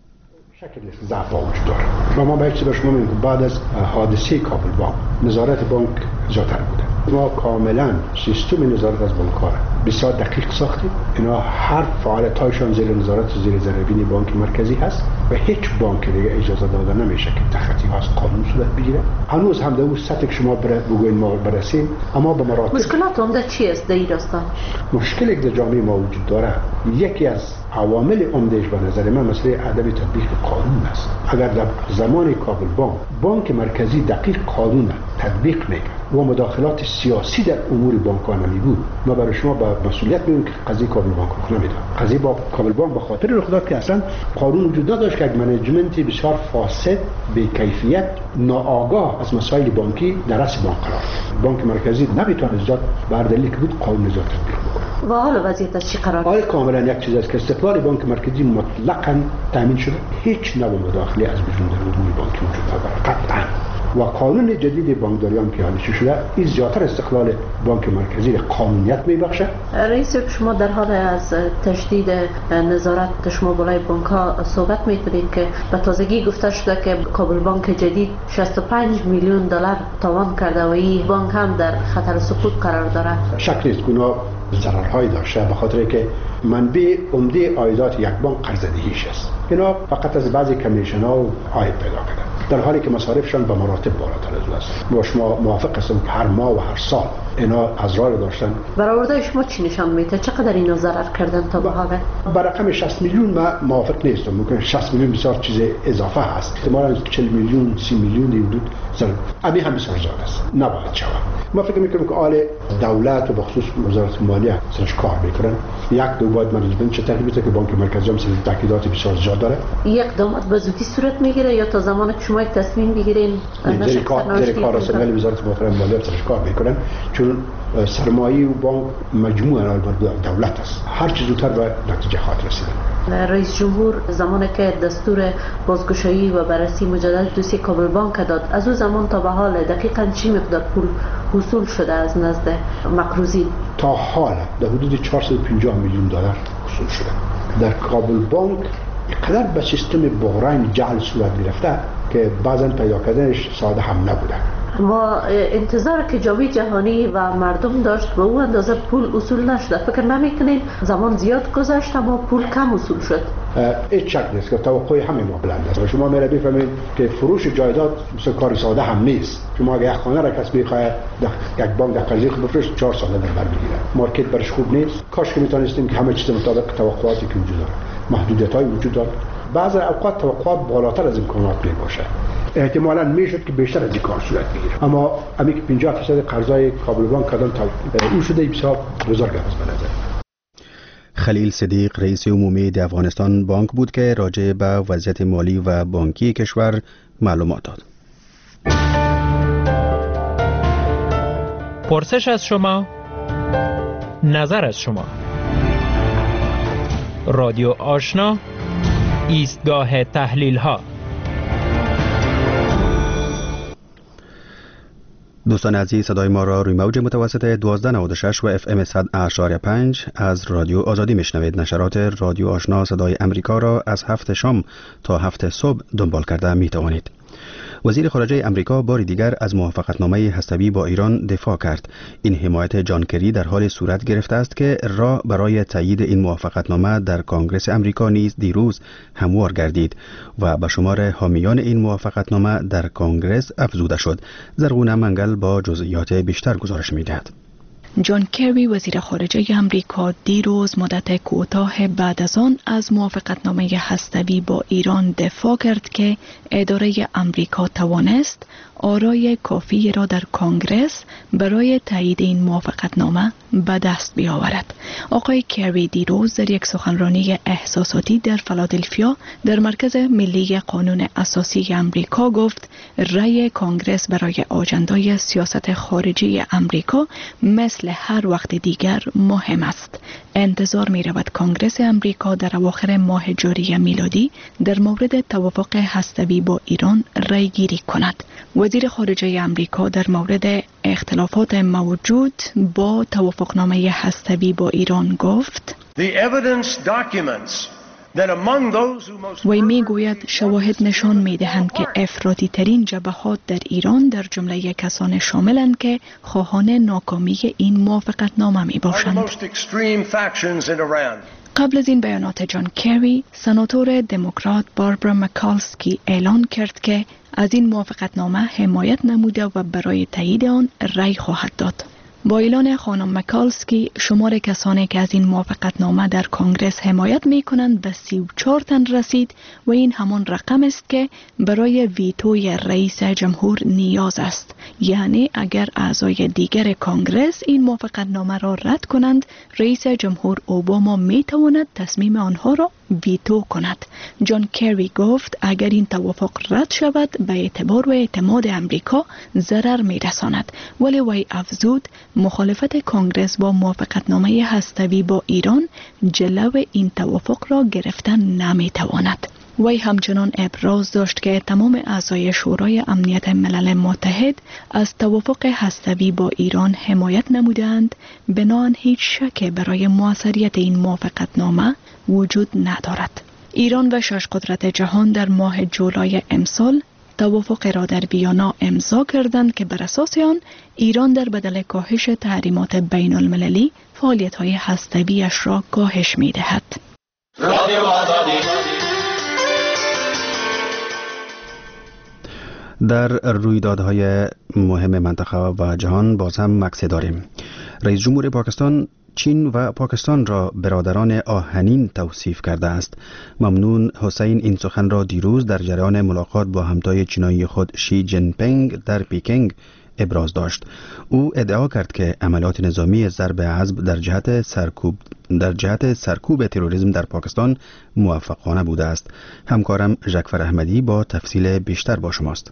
شکل ضعف وجود داره و ما باید به شما میگم بعد از حادثه کابل بانک نظارت بانک زیادتر بوده. ما کاملا سیستم نظارت از بانک ها بسیار دقیق ساختیم. اینا هر فعالیت هایشان زیر نظارت زیر ذره‌بین بانک مرکزی هست و هیچ بانک دیگه اجازه داده نمیشه که تخطی از قانون صورت بگیره. هنوز هم در اون سطح که شما بگوین ما برسیم، اما به مراتب مشکلات عمده چی است در این داستان؟ مشکلی که در جامعه ما وجود داره یکی از عوامل عمدهش به نظر من مسئله عدم تطبیق قانون است. اگر در زمان کابل بانک بانک مرکزی دقیق قانون تطبیق میکرد و مداخلات سیاسی در امور بانک‌ها نمیبود، ما برای شما با مسئولیت میگیم که قضیه کابل بانک رخ نمیداد. قضیه با کابل بانک به خاطر رخ داد که اصلا قانون وجود نداشت که منیجمنت بسیار فاسد، بی کیفیت، ناآگاه از مسائل بانکی در رأس بانک قرار گرفت. بانک مرکزی نمیتونه زیاد بر دلیلی که بود قانون زیاد تطبیق بکنه. و حالا وضعیت از چی قرار آیا کاملا یک چیز است که استقلال بانک مرکزی مطلقاً تامین شده، هیچ نوع مداخله از بیرون در امور بانکی وجود نداره قطعاً. و قانون جدید بانکداری هم که حالیش شده این زیادتر استقلال بانک مرکزی را قانونیت میبخشه. رئیس شما در حال از تشدید نظارت شما بالای بانک ها صحبت میکنید که به تازگی گفته شده که کابل بانک جدید شصت و پنج میلیون دلار تاوان کرده و این بانک هم در خطر سقوط قرار داره. شک نیست که اونا ضررهایی داشته به خاطر که منبع عمده عایدات یک بانک قرضه‌دهیش است. اینا فقط از بعضی کمیشن ها و عاید پیدا کردن در حالی که مصارفشان به مراتب بالاتر از اون است. با شما موافق هستم که هر ماه و هر سال اینا ازرار داشتن. برآورده شما چی نشان میده؟ چقدر اینا ضرر کردن تا به حال؟ با رقم شصت میلیون ما موافق نیستم. ممکن شصت میلیون بسیار چیز اضافه هست. احتمالاً چهل میلیون سی میلیون این حدود ضرر. امی هم بسیار زیاد است. نباید شود. ما فکر میکنم که آل دولت و بخصوص وزارت مالیه سرش کار میکنن. یک دو باید منیجمنت چه تقریباته که بانک مرکزی هم سر تاکیدات بسیار زیاد داره. یک اقدامات به زودی صورت میگیره یا تا زمانی که شما یک تصمیم بگیرین؟ در کار در کار اصلی وزارت محترم مالیه سرش کار میکنن چون سرمایه و بانک مجموعه بر دولت است. هر چیز زودتر به نتیجه خواهد رسید. رئیس جمهور زمانی که دستور بازگشایی و بررسی مجدد دوسیه کابل بانک داد از اون زمان تا به حال دقیقاً چی مقدار پول حصول شده از نزد مقروضین؟ تا حال در حدود چهارصد و پنجاه میلیون دلار حصول شده. در کابل بانک اینقدر به سیستم بحران جعل صورت گرفته که بعضا پیدا کردنش ساده هم نبوده. ما انتظار که جامعه جهانی و مردم داشت به اون اندازه پول اصول نشده. فکر نمیکنین زمان زیاد گذشت اما پول کم اصول شد؟ هیچ شک نیست که توقع همه ما بلند است. شما میره بفهمید که فروش جایداد مثل کار ساده هم نیست. شما اگه یک خانه را کس بخواد یک بانک در قرضه خود بفروشه چهار سال در بر بگیره. مارکت برش خوب نیست. کاش که میتونستیم که همه چیز مطابق توقعاتی که وجود داره. محدودیت‌های وجود داره. بعضی اوقات توقعات بالاتر از امکانات می باشه. احتمالاً میشد که بیشتر از این کار صورت بگیره. اما امی که پنجاه درصد قرضای کابل بانک کردن تا اون شده بسیار بزرگ است به نظر. خلیل صدیق رئیس عمومی د افغانستان بانک بود که راجع به وضعیت مالی و بانکی کشور معلومات داد. پرسش از شما، نظر از شما. رادیو آشنا، ایستگاه تحلیل ها. دوستان عزیز، صدای ما را روی موج متوسط دوازده نود و شش و اف ام صد اشاری پنج از رادیو آزادی میشنوید. نشرات رادیو آشنا صدای امریکا را از هفت شام تا هفت صبح دنبال کرده می توانید. وزیر خارجه امریکا بار دیگر از موافقتنامه هسته‌ای با ایران دفاع کرد. این حمایت جان کری در حال صورت گرفته است که راه برای تایید این موافقتنامه در کنگره امریکا نیز دیروز هموار گردید و به شمار حامیان این موافقتنامه در کنگره افزوده شد. زرغونه منگل با جزئیات بیشتر گزارش می‌دهد. جان کری وزیر خارجه آمریکا دیروز مدت کوتاه بعد از آن از موافقتنامه هسته‌ای با ایران دفاع کرد که اداره آمریکا توانست آرای کافی را در کنگره برای تایید این موافقتنامه به دست بیاورد. آقای کری دیروز در یک سخنرانی احساساتی در فیلادلفیا در مرکز ملی قانون اساسی آمریکا گفت رأی کنگره برای آجندای سیاست خارجی آمریکا مثل هر وقت دیگر مهم است. انتظار می رود کنگره آمریکا در اواخر ماه جاری میلادی در مورد توافق هسته‌ای با ایران رأی گیری کند. وزیر خارجه آمریکا در مورد اختلافات موجود با توافقنامه هسته‌ای با ایران گفت: وی می گوید شواهد نشان می دهند که افراطی ترین جبهات در ایران در جمله کسان شاملند که خواهان ناکامی این موافقتنامه می باشند. قبل از این بیانات جان کری، سناتور دموکرات باربرا مکالسکی اعلان کرد که از این موافقتنامه حمایت نموده و برای تایید آن رأی خواهد داد. با اعلان خانم مکالسکی شمار کسانی که از این موافقتنامه در کنگره حمایت می کنند به سی و چهار تن رسید و این همان رقم است که برای ویتوی رئیس جمهور نیاز است. یعنی اگر اعضای دیگر کنگره این موافقتنامه را رد کنند، رئیس جمهور اوباما می تواند تصمیم آنها را ویتو کند. جان کری گفت اگر این توافق رد شود به اعتبار و اعتماد امریکا ضرر می رساند، ولی وی افزود مخالفت کنگره با موافقتنامه هسته‌ای با ایران جلو این توافق را گرفتن نمی تواند. وی همچنان ابراز داشت که تمام اعضای شورای امنیت ملل متحد از توافق هسته‌ای با ایران حمایت نمودند، بنابراین هیچ شک برای موثریت این موافقتنامه وجود ندارد. ایران و شش قدرت جهان در ماه جولای امسال توافق را در ویانا امضا کردند که بر اساس آن ایران در بدل کاهش تحریمات بین المللی فعالیت‌های هسته‌ای‌اش را کاهش می‌دهد. رادیو آزادی. در رویدادهای مهم منطقه و جهان باز هم مکث داریم. رئیس جمهور پاکستان چین و پاکستان را برادران آهنین توصیف کرده است. ممنون حسین این سخن را دیروز در جریان ملاقات با همتای چینایی خود شی جین پینگ در پیکنگ ابراز داشت. او ادعا کرد که عملیات نظامی ضرب عضب در جهت سرکوب در جهت سرکوب تروریسم در پاکستان موفقانه بوده است. همکارم جعفر احمدی با تفصیل بیشتر با شماست.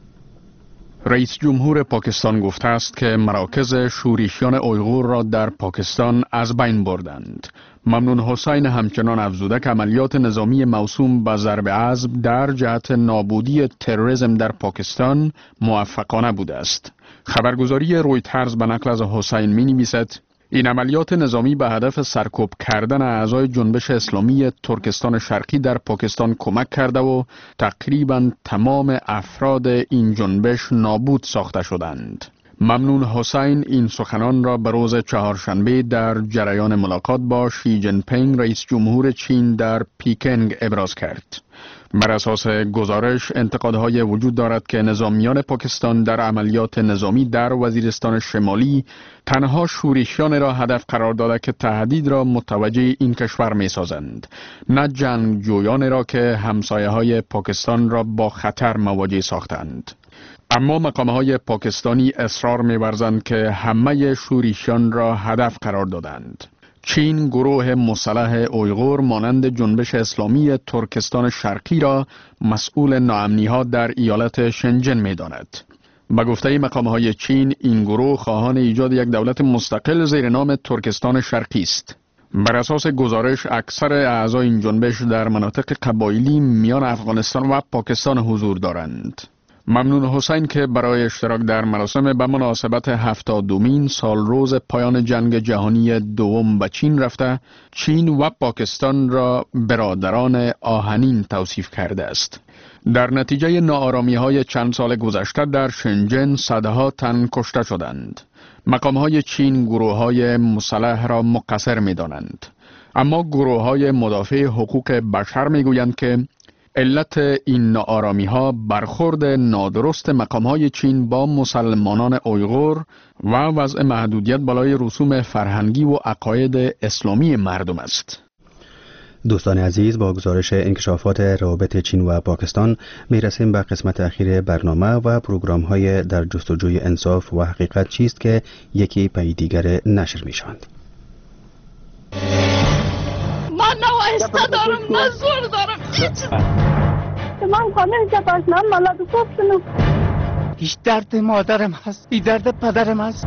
رئیس جمهور پاکستان گفته است که مراکز شورشیان اویغور را در پاکستان از بین بردند. ممنون حسین همچنان افزوده که عملیات نظامی موسوم به ضرب عضب در جهت نابودی تروریسم در پاکستان موفقانه بوده است. خبرگزاری رویترز به نقل از حسین می نویسد این عملیات نظامی به هدف سرکوب کردن اعضای جنبش اسلامی ترکستان شرقی در پاکستان کمک کرده و تقریبا تمام افراد این جنبش نابود ساخته شدند. ممنون حسین این سخنان را به روز چهارشنبه در جریان ملاقات با شی جین پینگ رئیس جمهور چین در پیکنگ ابراز کرد. بر اساس گزارش انتقادهای وجود دارد که نظامیان پاکستان در عملیات نظامی در وزیرستان شمالی تنها شورشیان را هدف قرار داده که تهدید را متوجه این کشور می سازند، نه جنگجویان را که همسایه های پاکستان را با خطر مواجه ساختند. اما مقامهای پاکستانی اصرار می‌ورزند که همه شورشیان را هدف قرار دادند. چین گروه مسلح اویغور مانند جنبش اسلامی ترکستان شرقی را مسئول ناامنی‌ها در ایالت شنجن می‌داند. به گفته مقام‌های چین این گروه خواهان ایجاد یک دولت مستقل زیر نام ترکستان شرقی است. بر اساس گزارش اکثر اعضای این جنبش در مناطق قبایلی میان افغانستان و پاکستان حضور دارند. ممنون حسین که برای اشتراک در مراسم به مناسبت هفتادمین سال روز پایان جنگ جهانی دوم به چین رفته، چین و پاکستان را برادران آهنین توصیف کرده است. در نتیجه ناآرامی‌های چند سال گذشته در شنجن صدها تن کشته شدند. مقام‌های چین گروه‌های مسلح را مقصر می‌دانند، اما گروه‌های مدافع حقوق بشر می‌گویند که علت این ناآرامی ها برخورد نادرست مقام های چین با مسلمانان اویغور و وضع محدودیت بالای رسوم فرهنگی و عقاید اسلامی مردم است. دوستان عزیز، با گزارش انکشافات روابط چین و پاکستان می رسیم به قسمت اخیر برنامه و پروگرام های در جستجوی انصاف و حقیقت چیست که یکی پی دیگر نشر می شوند. من نوایسته دارم، من زور دارم، هیچ من کامل که پاشنم مالا دو پفتنم. هیچ درد مادرم هست، ای درد پدرم هست.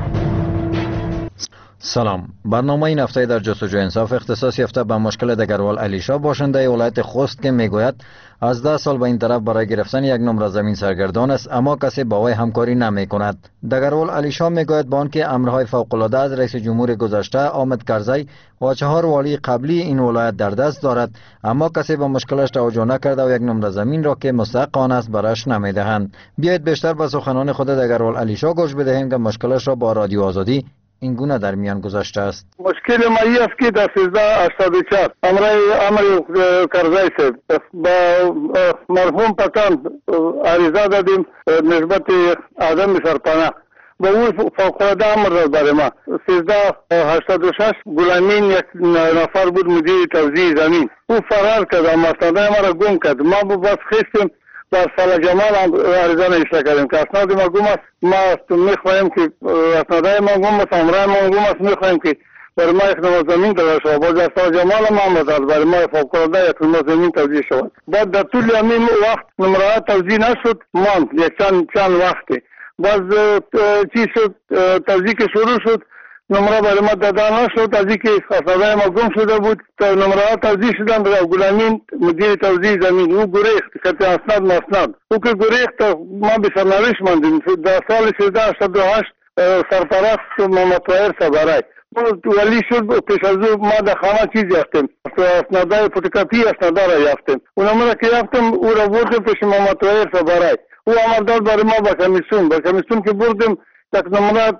سلام. برنامه این هفته در جستجوی انصاف اختصاص یافته به مشکل دگروال علیشا باشنده ولایت خوست که میگوید از ده سال به این طرف برای گرفتن یک نمره زمین سرگردان است، اما کسی با وی همکاری نمی کند. دگروال علیشا میگوید با آنکه امرهای فوق العاده از رئیس جمهور گذشته حامد کرزی و چهار والی قبلی این ولایت در دست دارد، اما کسی به مشکلش توجه نکرده و یک نمره زمین را که مستحق آن است برایش نمیدهند. بیایید بیشتر به سخنان خود دگروال علیشا گوش بدهیم که مشکلش را با رادیو آزادی این گونه در میان گذاشته است. مشکل ما این است که در سیزده هشتاد و چهار امر امر کرزی صاحب با مرحوم پتان عریضه دادیم نسبت آدم سرپناه با او فوق‌العاده امر داد برای ما. سیزده هشتاد و شش گلامین یک نفر بود مدیر توزیع زمین، او فرار کرد، مستنده ما را گم کرد. ما بس خستیم در سال جمال عریضه نوشته کردیم که اسناد ما گم است، ما میخواهیم که اسنادهای ما گم است، امرای ما گم است، میخواهیم که برای ما یک نمره زمین داده شود. باز در سال جمال ما آمد برای ما فوق‌العاده یک نمره زمین توزیع شود. بعد در طول همین وقت نمره توزیع نشد، ماند یک چند چند وقتی. باز چی شد، توزیع که شروع شد نمره برای ما داده نشد. از اینکه اسنادهای ما گم شده بود، نمره ها توزیع شدن به غلامین مدیر توزیع زمین. او گریخت کتی اسناد مسند او که گریخت ما به سرنوشت ماندیم. در سال سیزده هشتاد و هشت سرپرست محمد طاهر صبرای ولی شد. پیش از او ما در خانه چیز یافتیم، اسنادهای فوتوکاپی اسنادا را یافتیم. اون نمره که یافتیم او را بردیم پیش محمد طاهر صبرای. او امر داد برای ما به کمیسیون. به کمیسیون که بردیم یک نمره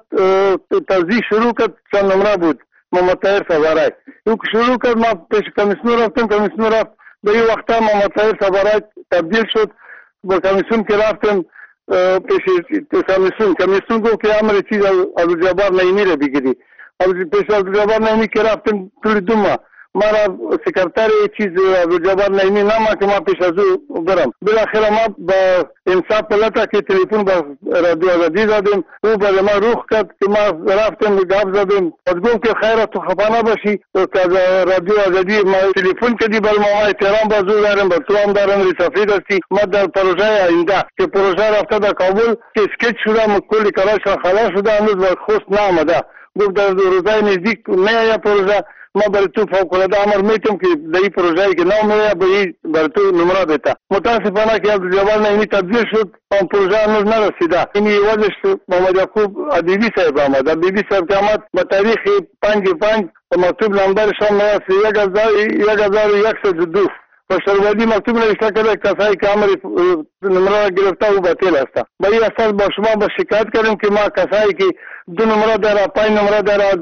توزیع شروع کرد. چند نمره بود محمد طاهر صبرای. او که شروع کرد ما پیش کمیسیون رفتیم. کمیسیون رفت به این وقتا محمد طاهر صبرای تبدیل شد. به کمیسیون که رفتیم پیش کمیسیون کمیسیون گفت که امر چیز عبدالجبار نعیمی را بگیری. پیش عبدالجبار نعیمی که رفتیم طول دو ماه ما را سکرتر چیز عبدالجبار نعیمی نما که ما پیش از او برم. بالاخره ما با انصاف پلتا که تلفن با رادیو آزادی زدیم. او برای ما روخ کرد که ما رفتیم گپ زدیم. از گفت که خیره تو خفا نباشی که از رادیو آزادی ما تلفن کردی برای ما احترام بازو داریم با تو هم دارم ریسافید هستی. ما در پروژه آینده که پروژه رفته در کابل که اسکیچ شده کلی کلاش را خلاص شده هنوز با خوست نامده. گفت در روزای نزدیک میآید پروژه. ما برای تو فوق العاده امر میتونم که در این پروژه‌ای که نام میآید برای تو نمره بده. متاسفانه که عبدالجبار نعیمی تبدیل شد اون پروژه هنوز نرسیده. این یوازش محمد یعقوب ادیبی صاحب آمد. ادیبی صاحب که آمد به تاریخ پنج پنج مکتوب نمبرش هم میاد یک هزار و یکصد و دو و شروعی مکتوب نوشته کرده کسایی که امر نمره را گرفته او باطل است. با این اساس با شما با شکایت کردیم که ما کسایی که دو نمره داره پنج نمره داره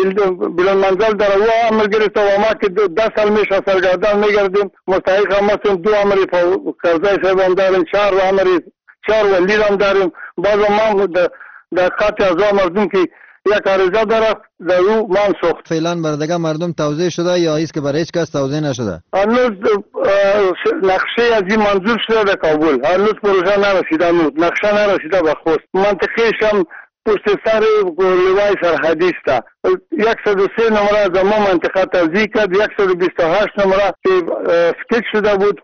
بلند منزل داره و امر گرفته و ما که ده سال میشه سرگردان میگردیم مستحق هم هستیم. دو امر قرضای صاحب هم داریم، چهار و امر چهار ولی هم داریم. باز ما در قطع ازا مردم که یک عرضه داره در او مان سخت. فعلا بردگاه مردم توزیع شده یا ایست که برای هیچ کس توزیع نشده؟ هنوز نقشه از این منظور شده در کابل. هنوز پروژه نرسیده. نقشه نرسیده به خوست. منطقهش هم پشت سر لوای سرحدی است. صد و سه نمره از ما منطقه توزیع کرد. صد و بیست و هشت نمره که اسکیچ شده بود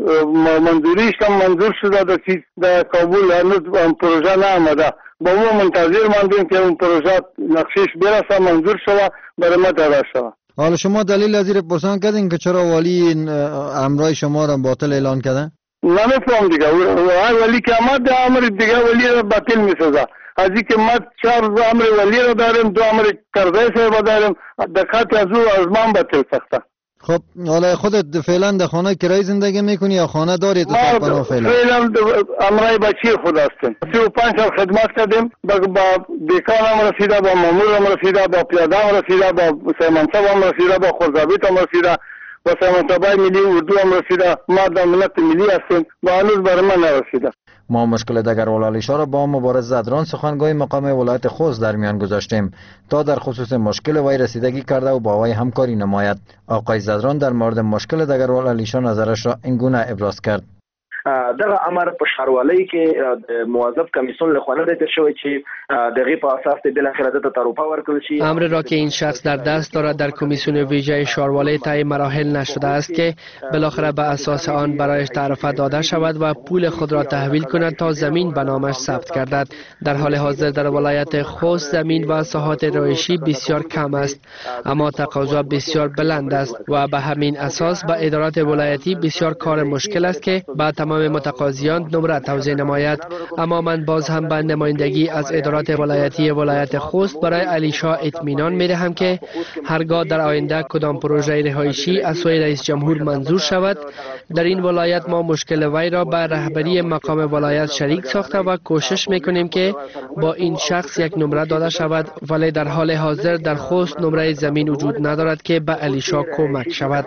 منظوریش هم منظور شده در چیز در کابل. هنوز پروژه نآمده. با اون منتظر ماندیم که اون پروژه نقشش برسه منظور شده برای ما داده شده. حالا شما دلیل از این پرسان کردین که چرا والی امرای شما را باطل اعلان کردن؟ نمیفهم دیگه. ولی که آمد امر دیگه ولی را باطل میسازه. از اینکه ما چهار امر ولی را داریم، دو امر قرضای صاحب داریم، دقیقاً از او از ما باطل ساخته. خب حالا خودت فعلا در خانه کرای زندگی میکنی یا خانه داری تو ما فعلا؟ فعلا امرای بچی خود هستیم. سی و پنج سال خدمت کردیم. با بیکان هم رسیده، با مامور هم رسیده، با پیاده هم رسیده، با سیمانساب هم رسیده، با خورزابیت هم رسیده، با سیمانسابای ملی اردو هم رسیده. ما در ملت ملی هستیم و هنوز برای ما نرسیده. ما مشکل دگروال علیشا را با مبارز زدران سخنگوی مقام ولایت خوست در میان گذاشتیم تا در خصوص مشکل وی رسیدگی کرده و با وی همکاری نماید. آقای زدران در مورد مشکل دگروال علیشا نظرش را اینگونه ابراز کرد. دغه امر په ښاروالۍ کې موظف کمیسیون له خوا نه تر شوی چې دغه په اساس د بالاخره د تروپا ورکړل شي. امر را که این شخص در دست دارد در کمیسیون ویژه ښاروالۍ طی مراحل نشده است که بالاخره به اساس آن برایش تعرفه داده شود و پول خود را تحویل کند تا زمین به نامش ثبت گردد. در حال حاضر در ولایت خوست زمین و ساحات رهایشی بسیار کم است، اما تقاضا بسیار بلند است و به همین اساس به ادارات ولایتی بسیار کار مشکل است که با تمام متقاضیان نمره توزیع نماید. اما من باز هم به نمایندگی از ادارات ولایتی ولایت خوست برای علیشا اطمینان می دهم که هرگاه در آینده کدام پروژه رهایشی از سوی رئیس جمهور منظور شود، در این ولایت ما مشکل وی را به رهبری مقام ولایت شریک ساخته و کوشش می کنیم که با این شخص یک نمره داده شود، ولی در حال حاضر در خوست نمره زمین وجود ندارد که به علیشا کمک شود.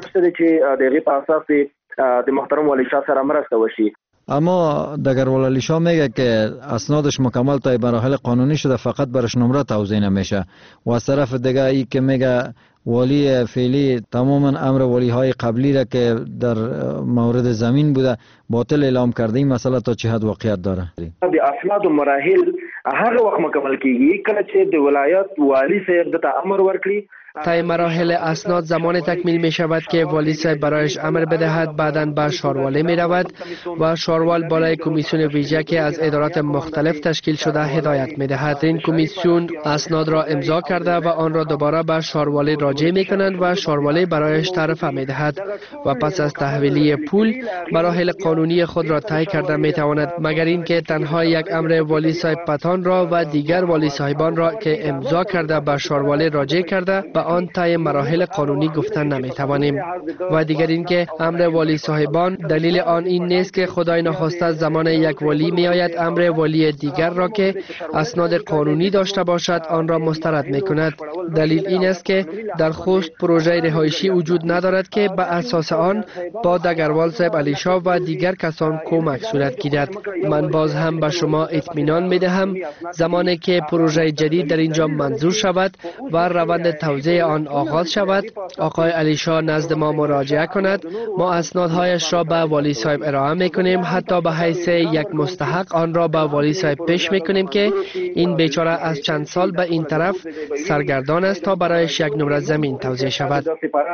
د محترم ولی شاه سره مرسته وشي. اما دگروال علیشا میگه که اسنادش مکمل تا مراحل قانونی شده، فقط برش نمره توزیع نمیشه و از طرف دیگه ای که میگه والی فعلی تماما امر والی های قبلی را که در مورد زمین بوده باطل اعلام کرده. این مسئله تا چه حد واقعیت داره؟ د اسناد و مراحل هغه وخت مکمل کیږي کله چې د ولایت والی صاحب د امر ورکړي. طی مراحل اسناد زمان تکمیل می شود که والی صاحب برایش امر بدهد، بعداً به شارواله می رود و شاروال بالای کمیسیون ویژه که از ادارات مختلف تشکیل شده هدایت می دهد. این کمیسیون اسناد را امضا کرده و آن را دوباره به شارواله راجع می کنند و شارواله برایش تعرفه می دهد و پس از تحویلی پول مراحل قانونی خود را طی کرده می تواند، مگر اینکه تنها یک امر والی صاحب پتان را و دیگر والی صاحبان را که امضا کرده به شارواله راجع کرده و آن طی مراحل قانونی گفتن نمی توانیم. و دیگر اینکه امر والی صاحبان دلیل آن این نیست که خدای نخواسته زمان یک والی می آید امر والی دیگر را که اسناد قانونی داشته باشد آن را مسترد می کند. دلیل این است که در خوست پروژه رهایشی وجود ندارد که به اساس آن با دگروال صاحب علی شاه و دیگر کسان کمک صورت گیرد. من باز هم به شما اطمینان می دهم زمانی که پروژه جدید در اینجا منظور شود و روند توزیع آن آغاز شود، آقای علی شاه نزد ما مراجعه کند، ما اسنادهایش را به والی صاحب ارائه می کنیم، حتی به حیث یک مستحق آن را به والی صاحب پیش می کنیم که این بیچاره از چند سال به این طرف سرگردان است تا برایش یک نمره زمین توزیع شود.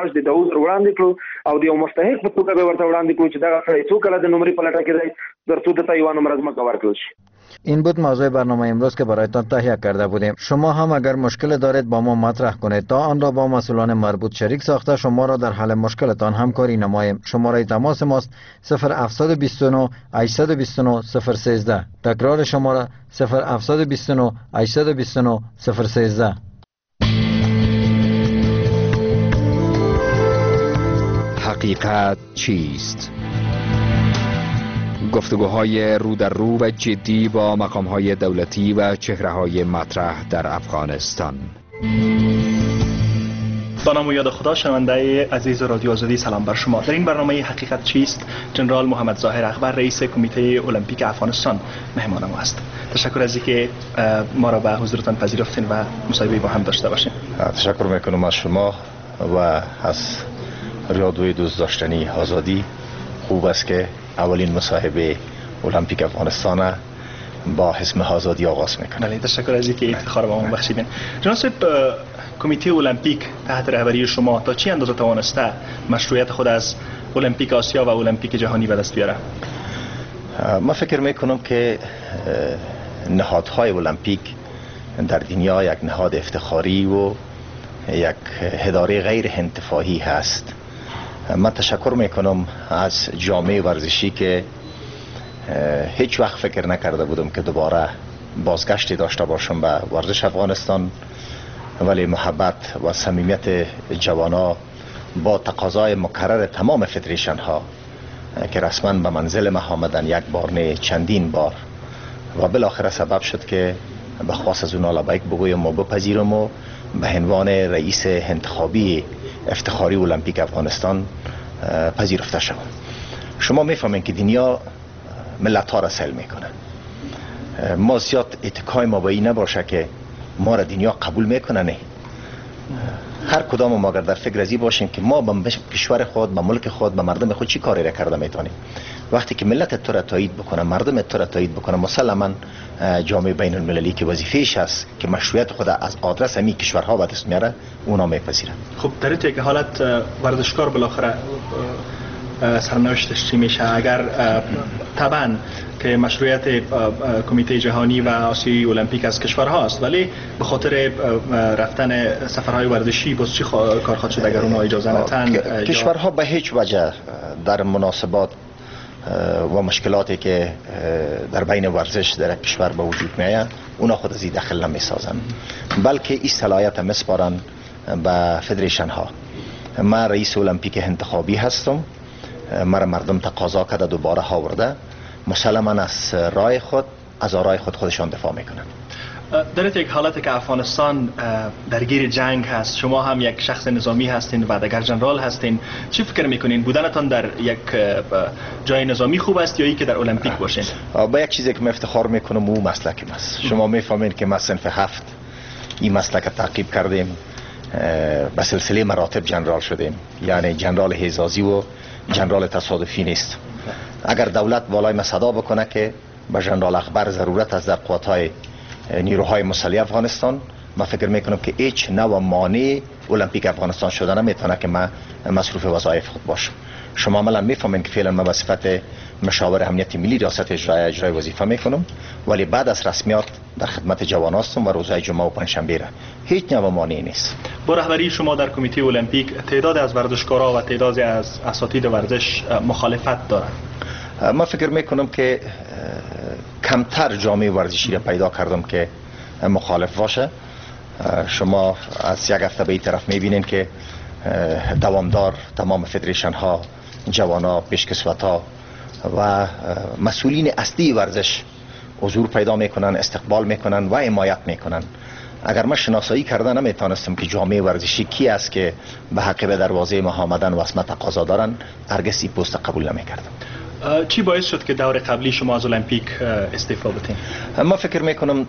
او د یو مستحق په توګه به ورته وړاندې کړو چې دغه سړی څو کله د نمرې په لټه کې دی ترڅو دته یوه نمره ځمکه ورکړل شي. این بود موضوع برنامه امروز که برایتان تهیه کرده بودیم. شما هم اگر مشکل دارید با ما مطرح کنید تا آن را با مسئولان مربوط شریک ساخته شما را در حل مشکلتان همکاری نماییم. شماره تماس ماست صفر هفت دو نه هشت دو نه صفر یک سه. تکرار شماره صفر هفت دو نه هشت دو نه صفر یک سه. حقیقت چیست؟ گفتگوهای رو در رو و جدی با مقامهای دولتی و چهره‌های مطرح در افغانستان. با نام و یاد خدا، شنونده عزیز رادیو آزادی، سلام بر شما. در این برنامه حقیقت چیست جنرال محمد ظاهر اخبر رئیس کمیته المپیک افغانستان مهمان ما است. تشکر از اینکه ما را به حضورتان پذیرفتین و مصاحبه با هم داشته باشیم. تشکر میکنم از شما و از رادیوی دوست داشتنی آزادی. خوب است که اولین مصاحبه المپیک افغانستان با اسم آزادی آغاز میکنه. بله، تشکر از اینکه افتخار به ما بخشیدین. جناب صاحب، کمیته المپیک تحت رهبری شما تا چه اندازه توانسته مشروعیت خود از المپیک آسیا و المپیک جهانی به دست بیاره؟ ما فکر میکنم که نهادهای المپیک در دنیا یک نهاد افتخاری و یک اداره غیر انتفاعی هست. من تشکر میکنم از جامعه ورزشی که هیچ وقت فکر نکرده بودم که دوباره بازگشتی داشته باشم به ورزش افغانستان، ولی محبت و صمیمیت جوانا با تقاضای مکرر تمام فدریشن ها که رسما به منزل ما آمدن، یک بار نه چندین بار، و بالاخره سبب شد که به خواست از اونا لبیک بگویم و بپذیرم و به عنوان رئیس انتخابی افتخاری المپیک افغانستان پذیرفته شوم. شما میفهمین که دنیا ملت ها را سل میکنه. ما زیاد اتکای ما به این نباشه که ما را دنیا قبول میکنه. نه، هر کدام ما اگر در فکر ازی باشیم که ما به کشور خود، به ملک خود، به مردم خود چی کاری را کرده میتونیم، وقتی که ملت تو را تایید بکنه، مردم تو را تایید بکنه، مسلما جامعه بین المللی که وظیفه‌اش است که مشروعیت خود از آدرس همین کشورها به دست میاره اونا میپذیرن. خب در این که حالت ورزشکار بالاخره سرنوشتش چی میشه؟ اگر طبعا که مشروعیت کمیته جهانی و آسیایی المپیک از کشورها است، ولی به خاطر رفتن سفرهای ورزشی باز چی کار خواهد شد اگر اونها اجازه ندن؟ کشورها به هیچ وجه در مناسبات و مشکلاتی که در بین ورزش در کشور به وجود میاد اونا خود از این دخل نمیسازن، بلکه این صلاحیت مسپارن به فدریشن ها. من رئیس المپیک انتخابی هستم، مرا مردم تقاضا کرده دوباره آورده، مسلما از رای خود از آرای خود خودشان دفاع میکنن. در یک حالتی که افغانستان درگیر جنگ هست، شما هم یک شخص نظامی هستین و دیگر جنرال هستین، چی فکر میکنین؟ بودنتان در یک جای نظامی خوب است یا ای که در المپیک باشین؟ با یک چیزی که من افتخار میکنم او مسلکم است. شما میفهمین که ما صنف هفت این مسلک تعقیب کردیم، به سلسله مراتب جنرال شدیم، یعنی جنرال اعزازی و جنرال تصادفی نیست. اگر دولت بالای ما صدا بکنه که به جنرال اخبر ضرورت است در قوت‌های نیروهای مسلح افغانستان. من فکر میکنم که هیچ نوع مانع المپیک افغانستان شده نمیتونه که من مصروف وظایف خود باشم. شما عملا میفهمین که فعلا من به صفت مشاور امنیت ملی ریاست اجرایی اجرای وظیفه میکنم، ولی بعد از رسمیات در خدمت جوان هستم و روزهای جمعه و پنجشنبه را هیچ نوع مانعی نیست. با رهبری شما در کمیته المپیک تعداد از ورزشکارا و تعداد از اساتید ورزش مخالفت دارند. من فکر میکنم که کمتر جامعه ورزشی را پیدا کردم که مخالف باشه. شما از یک هفته به این طرف میبینین که دوامدار تمام فدریشن ها، جوان ها، پیشکسوت ها و مسئولین اصلی ورزش حضور پیدا میکنن، استقبال میکنن و حمایت میکنن. اگر من شناسایی کرده نمیتونستم که جامعه ورزشی کی است که به حق به دروازه ما آمدن و اسم تقاضا دارن، هرگز این پست قبول نمیکردم. چی باعث شد که دور قبلی شما از المپیک استعفا بدین؟ من فکر میکنم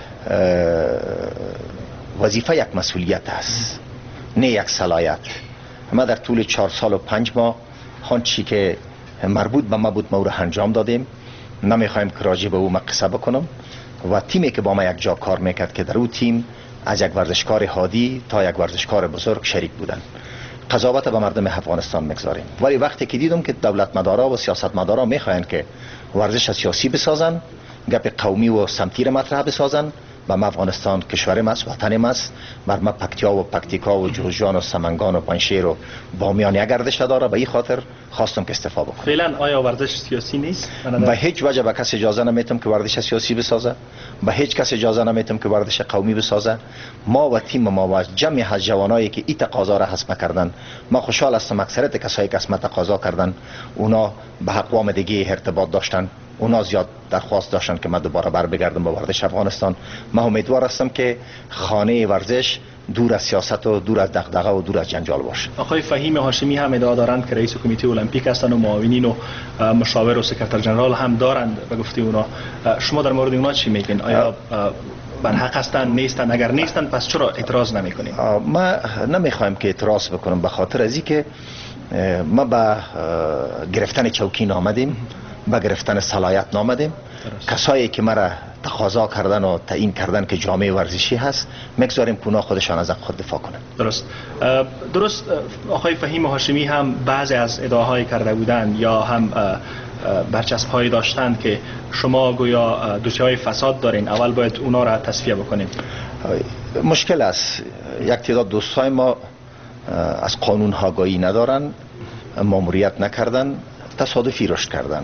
وظیفه یک مسئولیت است، نه یک صلاحیت. ما در طول چهار سال و پنج ماه هر چی که مربوط به ما بود ما رو انجام دادیم. نمیخوایم که راجع به او من قصه بکنم و تیمی که با ما یک جا کار میکرد که در او تیم از یک ورزشکار هادی تا یک ورزشکار بزرگ شریک بودن. قضاوت به مردم افغانستان میگذاریم، ولی وقتی که دیدم که دولت مدارا و سیاست مدارا میخواین که ورزش سیاسی بسازن، گپ قومی و سمتی را مطرح بسازن، و ما افغانستان کشورم است، وطنم است، بر ما پکتیا و پکتیکا و جوزجان و سمنگان و پنجشیر و بامیان یک گردش داره. به این خاطر خواستم که استعفا بکنم. فعلا آیا ورزش سیاسی نیست؟ به هیچ وجه به کس اجازه نمیتم که ورزش سیاسی بسازه، به هیچ کس اجازه نمیتم که ورزش قومی بسازه. ما و تیم ما و جمعی از جوانایی که این تقاضا را حسم کردن، ما خوشحال هستم اکثریت کسایی که اسم تقاضا کردن اونا به اقوام دیگه ارتباط داشتن، اونا زیاد درخواست داشتن که من دوباره بر بگردم به ورزش افغانستان. من امیدوار هستم که خانه ورزش دور از سیاست و دور از دغدغه و دور از جنجال باشه. آقای فهیم هاشمی هم ادعا دارند که رئیس کمیته المپیک هستند و معاونین و مشاور و سکرتر ژنرال هم دارند به گفته اونا. شما در مورد اونا چی میگین؟ آیا بر حق هستند نیستند؟ اگر نیستند پس چرا اعتراض نمیکنین؟ ما نمیخوایم که اعتراض بکنم به خاطر از اینکه ما به گرفتن چوکی نامدیم، به گرفتن صلاحیت نامدیم. کسایی که مرا تقاضا کردن و تعیین کردن که جامعه ورزشی هست میگذاریم که اونا خودشان از خود دفاع کنن. درست درست آقای فهیم هاشمی هم بعضی از ادعاهای کرده بودند یا هم برچسب هایی داشتند که شما گویا دوسیه های فساد دارین، اول باید اونا را تصفیه بکنیم. مشکل است، یک تعداد دوستای ما از قانون آگاهی ندارن، ماموریت نکردن، تصادفی رشد کردن.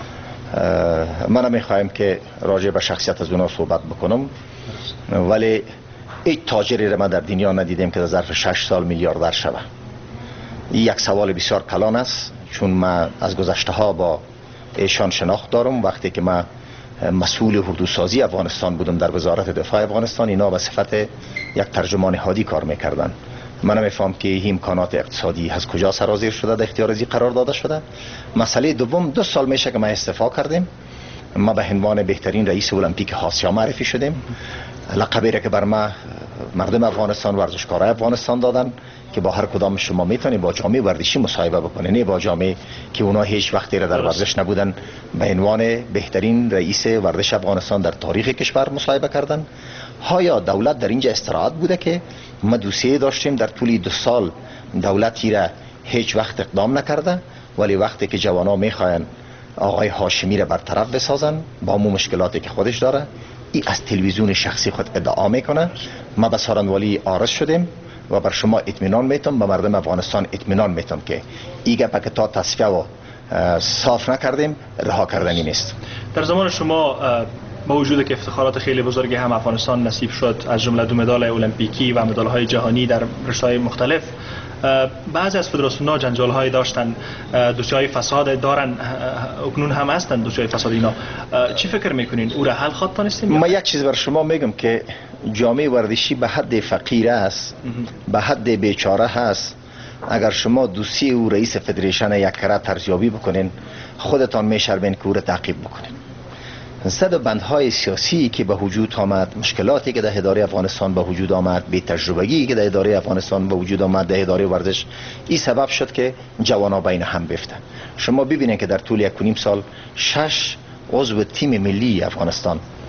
من نمیخوایم که راجع به شخصیت از اونا صحبت بکنم، ولی هیچ تاجری را ما در دنیا ندیدیم که در ظرف شش سال میلیاردر شود. این یک سوال بسیار کلان است، چون من از گذشته ها با ایشان شناخت دارم. وقتی که من مسئول اردوسازی افغانستان بودم در وزارت دفاع افغانستان، اینا به صفت یک ترجمان هادی کار میکردن. من نمیفهم که این امکانات اقتصادی از کجا سرازیر شده، در اختیار ازی قرار داده شده. مسئله دوم، دو سال میشه که ما استعفا کردیم. ما به عنوان بهترین رئیس المپیک آسیا معرفی شدیم. لقبی را که بر ما مردم افغانستان، ورزشکارای افغانستان دادن که با هر کدام شما میتونید با جامعه ورزشی مصاحبه بکنید، نه با جامعه که اونا هیچ وقتی را در ورزش نبودن. به عنوان بهترین رئیس ورزش افغانستان در تاریخ کشور مصاحبه کردن. ها دولت در اینجا استراحت بوده که ما دوسیه داشتیم در طول دو سال دولتی را هیچ وقت اقدام نکرده، ولی وقتی که جوانا میخواین آقای هاشمی را برطرف بسازن با مو مشکلاتی که خودش داره، ای از تلویزیون شخصی خود ادعا میکنه. ما به سارنوالی عارض شدیم و بر شما اطمینان میتونم، به مردم افغانستان اطمینان میتونم که ایگه پک تا تصفیه و صاف نکردیم رها کردنی نیست. در زمان شما با وجود که افتخارات خیلی بزرگی هم افغانستان نصیب شد، از جمله دو مدال المپیکی و مدال‌های جهانی در رشته‌های مختلف، بعضی از فدراسیون‌ها جنجال‌های داشتن، دوسیه‌های فساد دارن، اکنون هم هستن دوسیه‌های فساد. اینا چی فکر میکنین او را حل خواهد تونستیم؟ ما یک چیز بر شما میگم که جامعه ورزشی به حد فقیر است، به حد بیچاره هست. اگر شما دوسیه او رئیس فدریشن یک کره ارزیابی بکنین، خودتان میشرمین که او را تعقیب بکنین. زد و بندهای سیاسی که به وجود آمد، مشکلاتی که در اداره افغانستان به وجود آمد، بی تجربگی که در اداره افغانستان به وجود آمد در اداره ورزش، این سبب شد که جوانا بین هم بیفتن. شما ببینید که در طول یک و نیم سال شش عضو تیم ملی افغانستان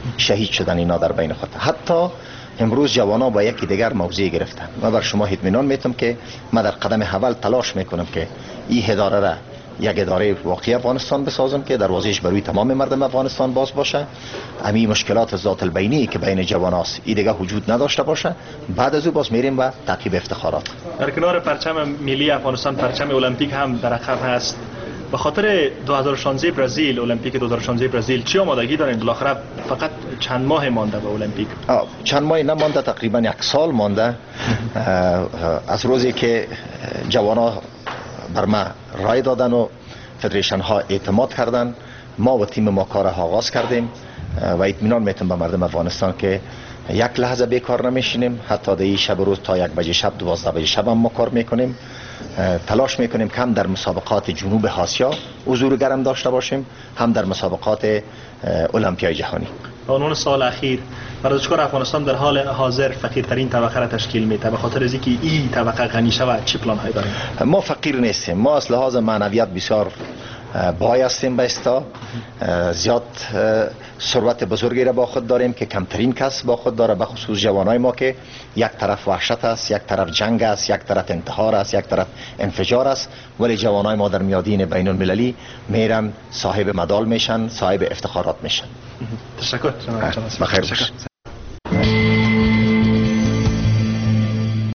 شهید شدن اینا در بین خود. حتی امروز جوانا با یکی دیگر موضع گرفتن. من بر شما اطمینان میتم که من در قدم اول تلاش میکنم که این اداره را یک اداره واقعی افغانستان بسازم که دروازهش برای تمام مردم افغانستان باز باشه. امی مشکلات ذات البینی که بین جواناست این دیگه وجود نداشته باشه. بعد از او باز میریم و تعقیب افتخارات. در کنار پرچم ملی افغانستان پرچم المپیک هم در عقب هست. به خاطر دو هزار و شانزده برزیل، المپیک دو هزار و شانزده برزیل چی آمادگی دارین؟ بالاخره فقط چند ماه مانده به المپیک. چند ماه نمانده، تقریبا یک سال مانده. از روزی که جوانا بر ما رای دادن و فدریشن ها اعتماد کردن، ما و تیم ما کار آغاز کردیم و اطمینان میتونم به مردم افغانستان که یک لحظه بیکار نمیشینیم. حتی در این شب روز تا یک بجه شب، دوازده بجه شب هم ما کار میکنیم. تلاش میکنیم که هم در مسابقات جنوب آسیا حضور گرم داشته باشیم، هم در مسابقات المپیای جهانی. به عنوان سال اخیر ورزشکار افغانستان در حال حاضر فقیرترین طبقه را تشکیل میده. به خاطر از اینکه این طبقه غنی شود چه پلان هایی داریم؟ ما فقیر نیستیم. ما از لحاظ معنویات بسیار بای هستیم. به استا زیاد ثروت بزرگی را با خود داریم که کمترین کس با خود داره، به خصوص جوانای ما که یک طرف وحشت است، یک طرف جنگ است، یک طرف انتحار است، یک طرف انفجار است، ولی جوانای ما در میادین بین المللی میرن صاحب مدال میشن، صاحب افتخارات میشن. تشکر. بخیر.